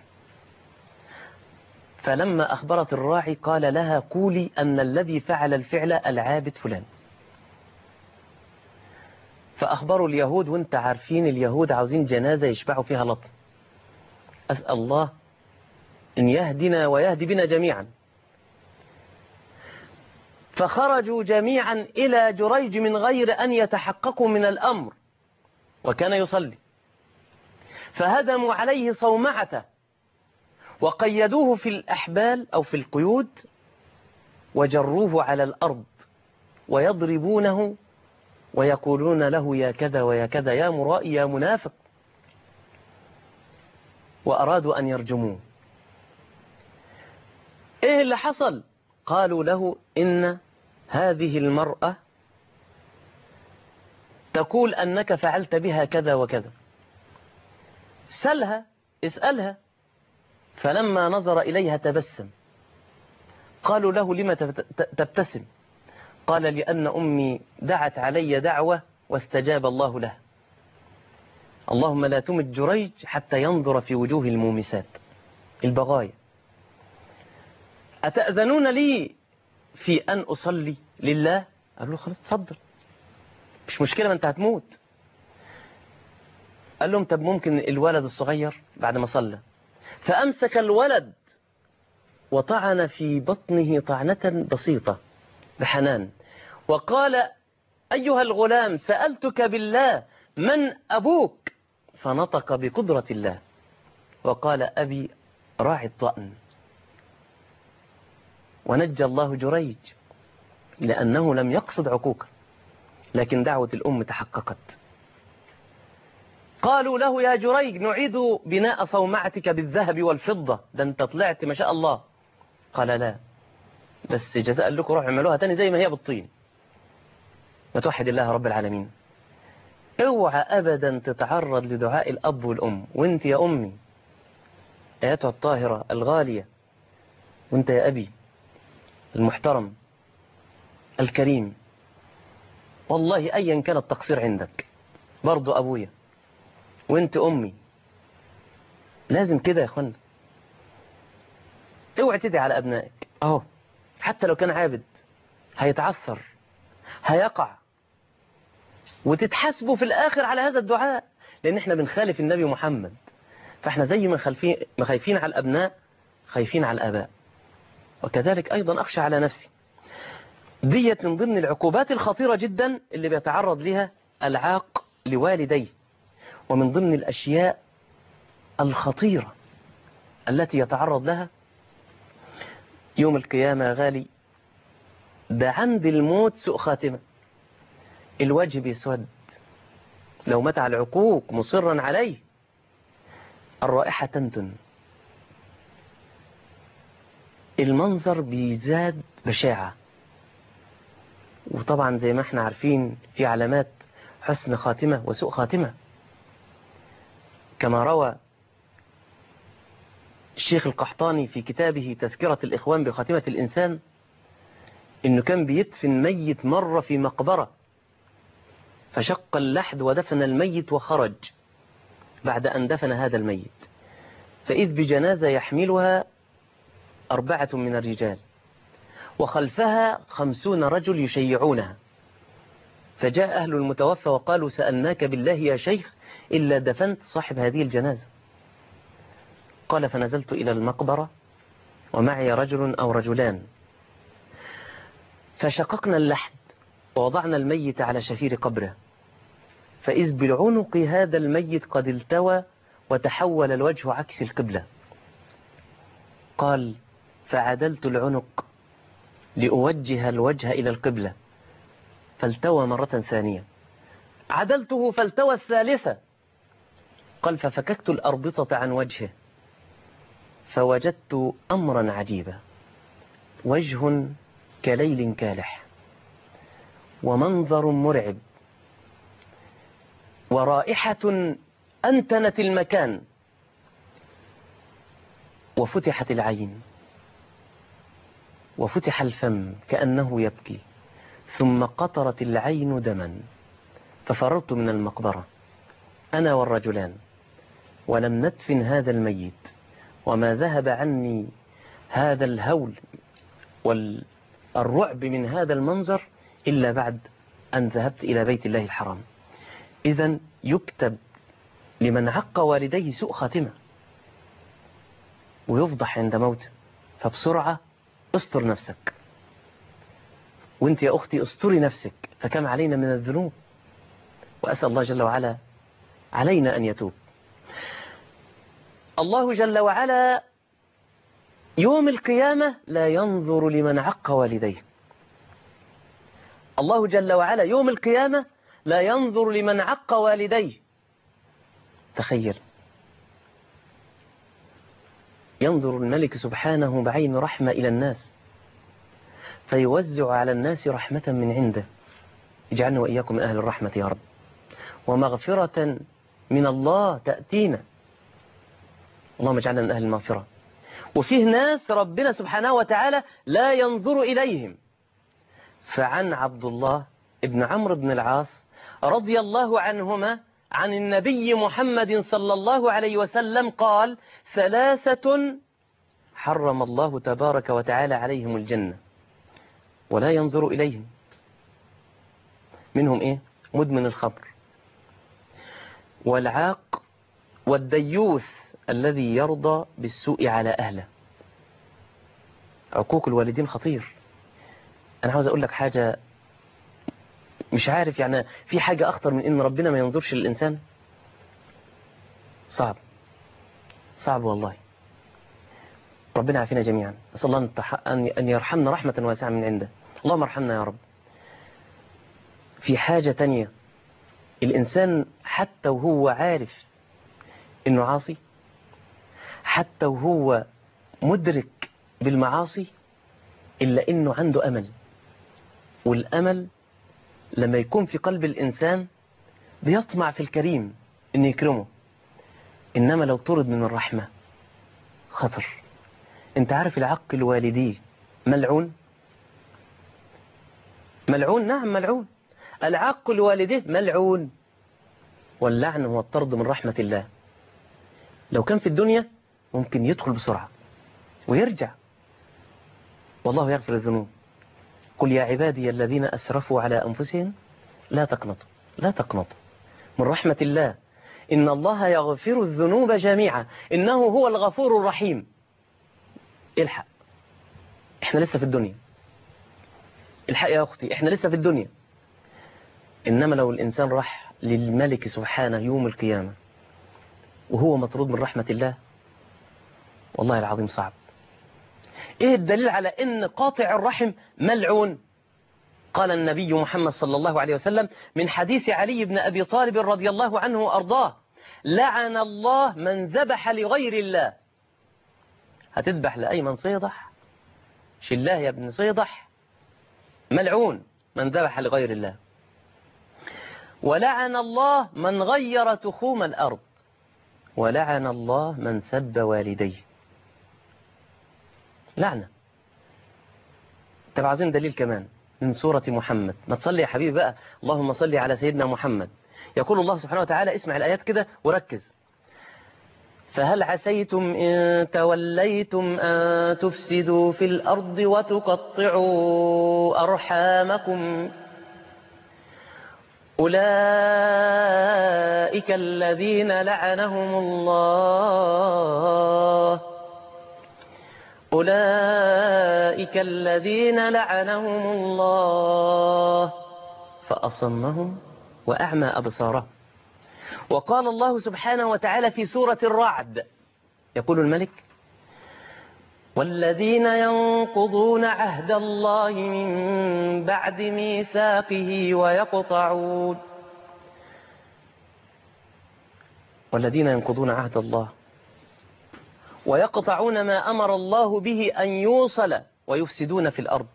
فلما أخبرت الراعي قال لها قولي أن الذي فعل الفعل العابد فلان. فأخبروا اليهود، وانت عارفين اليهود عاوزين جنازة يشبعوا فيها لطم. أسأل الله أن يهدنا ويهدي بنا جميعا. فخرجوا جميعا إلى جريج من غير أن يتحققوا من الأمر، وكان يصلي، فهدموا عليه صومعته وقيدوه في الأحبال أو في القيود وجروه على الأرض ويضربونه ويقولون له يا كذا ويا كذا، يا مرائي يا منافق، وأرادوا أن يرجموه. إيه اللي حصل؟ قالوا له إن هذه المرأة تقول أنك فعلت بها كذا وكذا، سلها اسألها. فلما نظر إليها تبسم. قالوا له لما تبتسم؟ قال لأن أمي دعت علي دعوة واستجاب الله لها. اللهم لا تمت جريج حتى ينظر في وجوه المومسات البغايا. أتأذنون لي في أن أصلي لله؟ قال له خلاص تفضل، مش مشكلة، ما أنت هتموت. قال لهم طب ممكن الولد الصغير بعد ما صلى، فأمسك الولد وطعن في بطنه طعنة بسيطة بحنان، وقال أيها الغلام سألتك بالله من أبوك؟ فنطق بقدرة الله وقال أبي راعي الضأن. ونجى الله جريج لأنه لم يقصد عقوقا، لكن دعوة الأم تحققت. قالوا له يا جريج نعيد بناء صومعتك بالذهب والفضة، ده انت طلعت ما شاء الله. قال لا، بس جزاء لكم روحوا اعملوها تاني زي ما هي بالطين. وتوحد الله رب العالمين. اوعى أبدا تتعرض لدعاء الأب والأم. وانت يا أمي آياتها الطاهرة الغالية، وانت يا أبي المحترم الكريم، والله أيا كان التقصير عندك برضو أبويا وانت أمي، لازم كده يا أخوانا. اوعى تدعي على أبنائك، أهو حتى لو كان عابد هيتعثر هيقع، وتتحاسبوا في الآخر على هذا الدعاء، لأن احنا بنخالف النبي محمد. فاحنا زي ما خايفين على الأبناء خايفين على الآباء، وكذلك أيضا أخشى على نفسي. ديت من ضمن العقوبات الخطيرة جدا اللي بيتعرض لها العاق لوالديه، ومن ضمن الأشياء الخطيرة التي يتعرض لها يوم القيامة يا غالي. ده عند الموت سوء خاتمة، الوجه بيسود لو مات على العقوق مصرا عليه، الرائحة تنتن، المنظر بيزداد بشاعة. وطبعا زي ما احنا عارفين في علامات حسن خاتمة وسوء خاتمة، كما روى الشيخ القحطاني في كتابه تذكرة الإخوان بخاتمة الإنسان إنه كان بيدفن ميت مرة في مقبرة، فشق اللحد ودفن الميت وخرج بعد أن دفن هذا الميت، فإذ بجنازة يحملها 4 من الرجال وخلفها 50 رجل يشيعونها، فجاء أهل المتوفى وقالوا سألناك بالله يا شيخ إلا دفنت صاحب هذه الجنازة. قال فنزلت إلى المقبرة ومعي رجل أو رجلان، فشققنا اللحد ووضعنا الميت على شفير قبره، فإذ بالعنق هذا الميت قد التوى وتحول الوجه عكس القبلة. قال فعدلت العنق لأوجه الوجه إلى القبلة فالتوى مرة ثانية، عدلته فالتوى الثالثة. قال ففككت الأربطة عن وجهه فوجدت أمرا عجيبا، وجه كليل كالح ومنظر مرعب ورائحة أنتنت المكان، وفتحت العين وفتح الفم كأنه يبكي، ثم قطرت العين دما، ففررت من المقبرة أنا والرجلان ولم ندفن هذا الميت، وما ذهب عني هذا الهول والرعب من هذا المنظر إلا بعد أن ذهبت إلى بيت الله الحرام. إذن يكتب لمن عق والديه سوء خاتمة ويفضح عند موته، فبسرعة استر نفسك، وانت يا أختي استري نفسك، فكم علينا من الذنوب، وأسأل الله جل وعلا علينا أن يتوب. الله جل وعلا يوم القيامة لا ينظر لمن عق والديه، الله جل وعلا يوم القيامة لا ينظر لمن عق والديه. تخيل، ينظر الملك سبحانه بعين رحمة إلى الناس فيوزع على الناس رحمة من عنده، اجعلنا وإياكم من أهل الرحمة يا رب، ومغفرة من الله تأتينا، اللهم اجعلنا من أهل المغفرة. وفيه ناس ربنا سبحانه وتعالى لا ينظر إليهم. فعن عبد الله ابن عمرو بن العاص رضي الله عنهما عن النبي محمد صلى الله عليه وسلم قال 3 حرم الله تبارك وتعالى عليهم الجنة ولا ينظر إليهم. منهم إيه؟ مدمن الخمر، والعاق، والديوث الذي يرضى بالسوء على أهله. عقوق الوالدين خطير. أنا عاوز أقول لك حاجة، مش عارف يعني في حاجة أخطر من إن ربنا ما ينظرش للإنسان؟ صعب والله. ربنا عافينا جميعا، أسأل الله أن يرحمنا رحمة واسعة من عنده. اللهم ارحمنا يا رب. في حاجة تانية، الإنسان حتى وهو عارف إنه عاصي، حتى وهو مدرك بالمعاصي، إلا إنه عنده أمل، والأمل لما يكون في قلب الإنسان بيطمع في الكريم إنه يكرمه، إنما لو طرد من الرحمة خطر. أنت عارف العق الوالدي ملعون؟ ملعون، نعم ملعون. العق الوالدي ملعون، واللعن هو الطرد من رحمة الله. لو كان في الدنيا ممكن يدخل بسرعة ويرجع، والله يغفر الذنوب. قل يا عبادي الذين أسرفوا على أنفسهم لا تقنطوا لا تقنطوا من رحمة الله، إن الله يغفر الذنوب جميعا إنه هو الغفور الرحيم. الحق، إحنا لسه في الدنيا. الحق يا أختي، إحنا لسه في الدنيا. إنما لو الإنسان راح للملك سبحانه يوم القيامة وهو مطرود من رحمة الله، والله العظيم صعب. إيه الدليل على إن قاطع الرحم ملعون؟ قال النبي محمد صلى الله عليه وسلم من حديث علي بن أبي طالب رضي الله عنه وأرضاه: لعن الله من ذبح لغير الله. هتذبح لأيمن صيدح؟ شلاه يا ابن صيدح. ملعون من ذبح لغير الله. ولعن الله من غير تخوم الأرض. ولعن الله من سب والديه. لعنة. طب عايزين دليل كمان من سورة محمد. ما تصلي يا حبيبي بقى، اللهم صلي على سيدنا محمد. يقول الله سبحانه وتعالى، اسمع الآيات كده وركز: فهل عسيتم إن توليتم أن تفسدوا في الأرض وتقطعوا أرحامكم أولئك الذين لعنهم الله أولئك الذين لعنهم الله فأصمهم وأعمى أبصارهم. وقال الله سبحانه وتعالى في سورة الرعد، يقول الملك: والذين ينقضون عهد الله من بعد ميثاقه والذين ينقضون عهد الله ويقطعون ما أمر الله به أن يوصل ويفسدون في الأرض.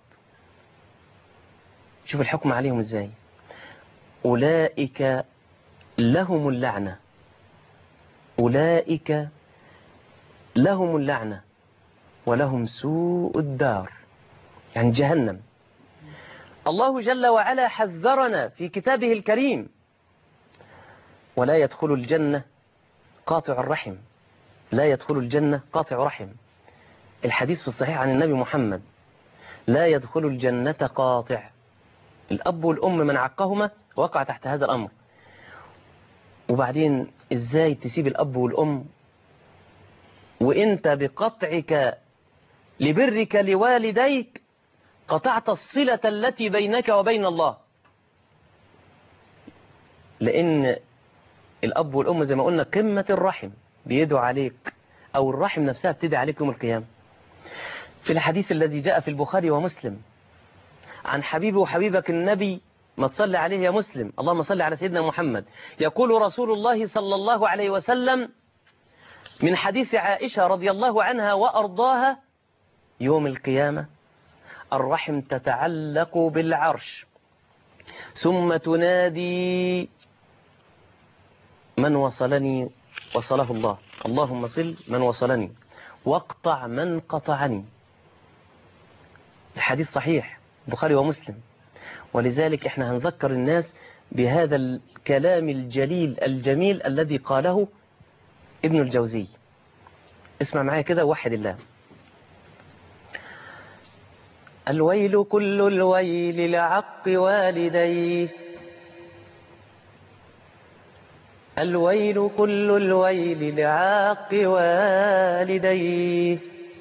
شوف الحكم عليهم إزاي: أولئك لهم اللعنة. أولئك لهم اللعنة ولهم سوء الدار، يعني جهنم. الله جل وعلا حذرنا في كتابه الكريم: ولا يدخل الجنة قاطع الرحم. لا يدخل الجنة قاطع رحم. الحديث في الصحيح عن النبي محمد: لا يدخل الجنة قاطع. الأب والأم من عقهما وقع تحت هذا الأمر. وبعدين إزاي تسيب الأب والأم وإنت بقطعك لبرك لوالديك قطعت الصلة التي بينك وبين الله؟ لأن الأب والأم زي ما قلنا قمة الرحم، بيدعوا عليك، أو الرحم نفسها بتدعي عليك يوم القيامة. في الحديث الذي جاء في البخاري ومسلم عن حبيبي وحبيبك النبي، ما تصلي عليه يا مسلم، اللهم صل على سيدنا محمد، يقول رسول الله صلى الله عليه وسلم من حديث عائشة رضي الله عنها وأرضاها: يوم القيامة الرحم تتعلق بالعرش ثم تنادي: من وصلني وصله الله، اللهم صل من وصلني واقطع من قطعني. الحديث صحيح البخاري ومسلم. ولذلك احنا هنذكر الناس بهذا الكلام الجليل الجميل الذي قاله ابن الجوزي. اسمع معايا كده، وحد الله: الويل كل الويل لعق والديه، الويل كل الويل لعاق والديه،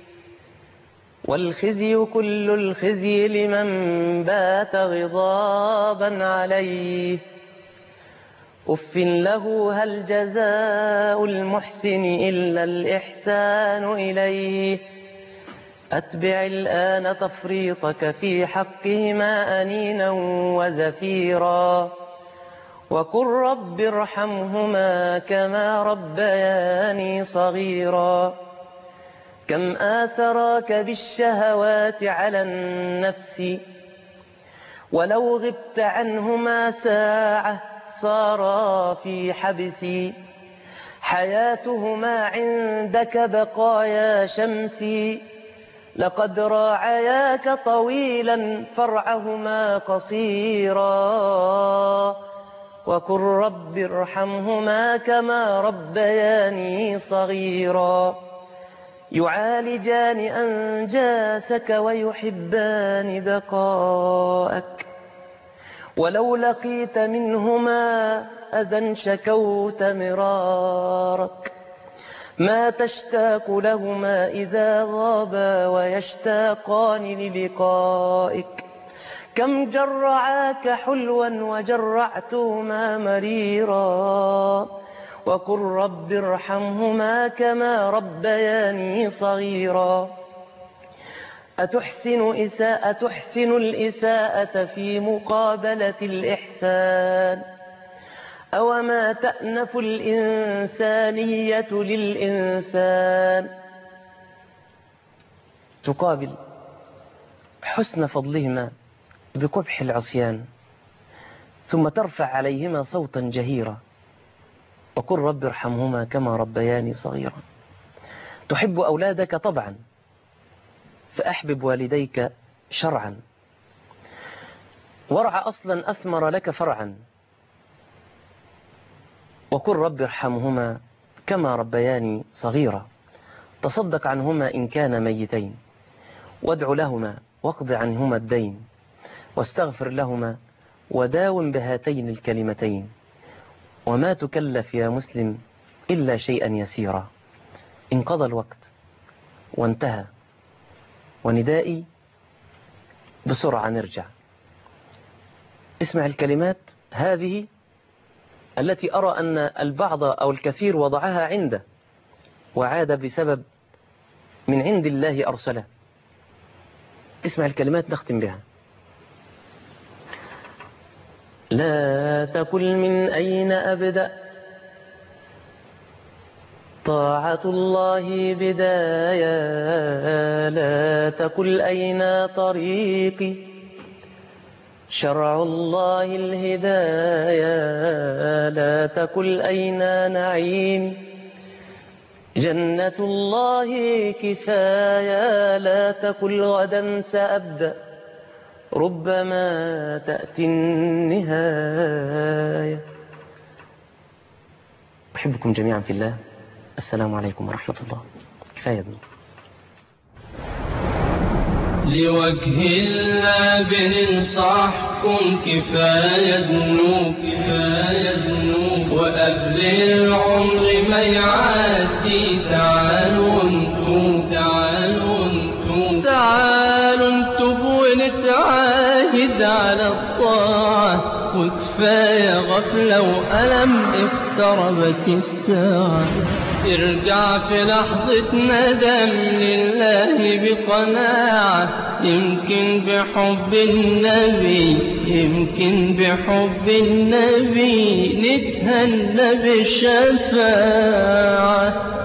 والخزي كل الخزي لمن بات غضابا عليه، أف له هل جزاء المحسن إلا الإحسان إليه، أتبع الآن تفريطك في حقهما أنينا وزفيرا، وقل رب ارحمهما كما ربياني صغيرا، كم آثراك بالشهوات على النفس، ولو غبت عنهما ساعة صارا في حبسي، حياتهما عندك بقايا شمسي، لقد راعياك طويلا فرعهما قصيرا، وقل رب ارحمهما كما ربياني صغيرا، يعالجان أنجاسك ويحبان بقاءك، ولو لقيت منهما أذى شكوت مرارك ما تشتاق لهما إذا غابا ويشتاقان للقائك كم جرعاك حلوا وجرعتهما مريرا وقل رب ارحمهما كما ربياني صغيرا أتحسن الإساءة في مقابلة الإحسان أوما تأنف الإنسانية للإنسان تقابل حسن فضلهما بقبح العصيان ثم ترفع عليهما صوتا جهيرا وقل رب ارحمهما كما ربياني صغيرا. تحب أولادك طبعا فأحبب والديك شرعا ورع أصلا أثمر لك فرعا وقل رب ارحمهما كما ربياني صغيرا. تصدق عنهما إن كان ميتين وادع لهما واقض عنهما الدين واستغفر لهما وداوم بهاتين الكلمتين وما تكلف يا مسلم إلا شيئا يسيرا. انقضى الوقت وانتهى وندائي بسرعة نرجع. اسمع الكلمات هذه التي أرى أن البعض أو الكثير وضعها عنده وعاد بسبب من عند الله أرسله. اسمع الكلمات نختم بها. لا تقل من أين أبدأ طاعة الله بداية لا تقل أين طريقي شرع الله الهداية لا تقل أين نعيمي جنة الله كفاية لا تقل غدا سأبدأ ربما تأتي النهاية. أحبكم جميعا في الله. السلام عليكم ورحمة الله. كفاية ابني. لوجه الله بننصحكم كفاية ذنوب وقبل العمر ما يعدي تعالوا انتم ونتعاهد على الطاعة وكفاية غفلة وألم اقتربت الساعة. ارجع في لحظة ندم لله بقناعة يمكن بحب النبي نتهنى بالشفاعة.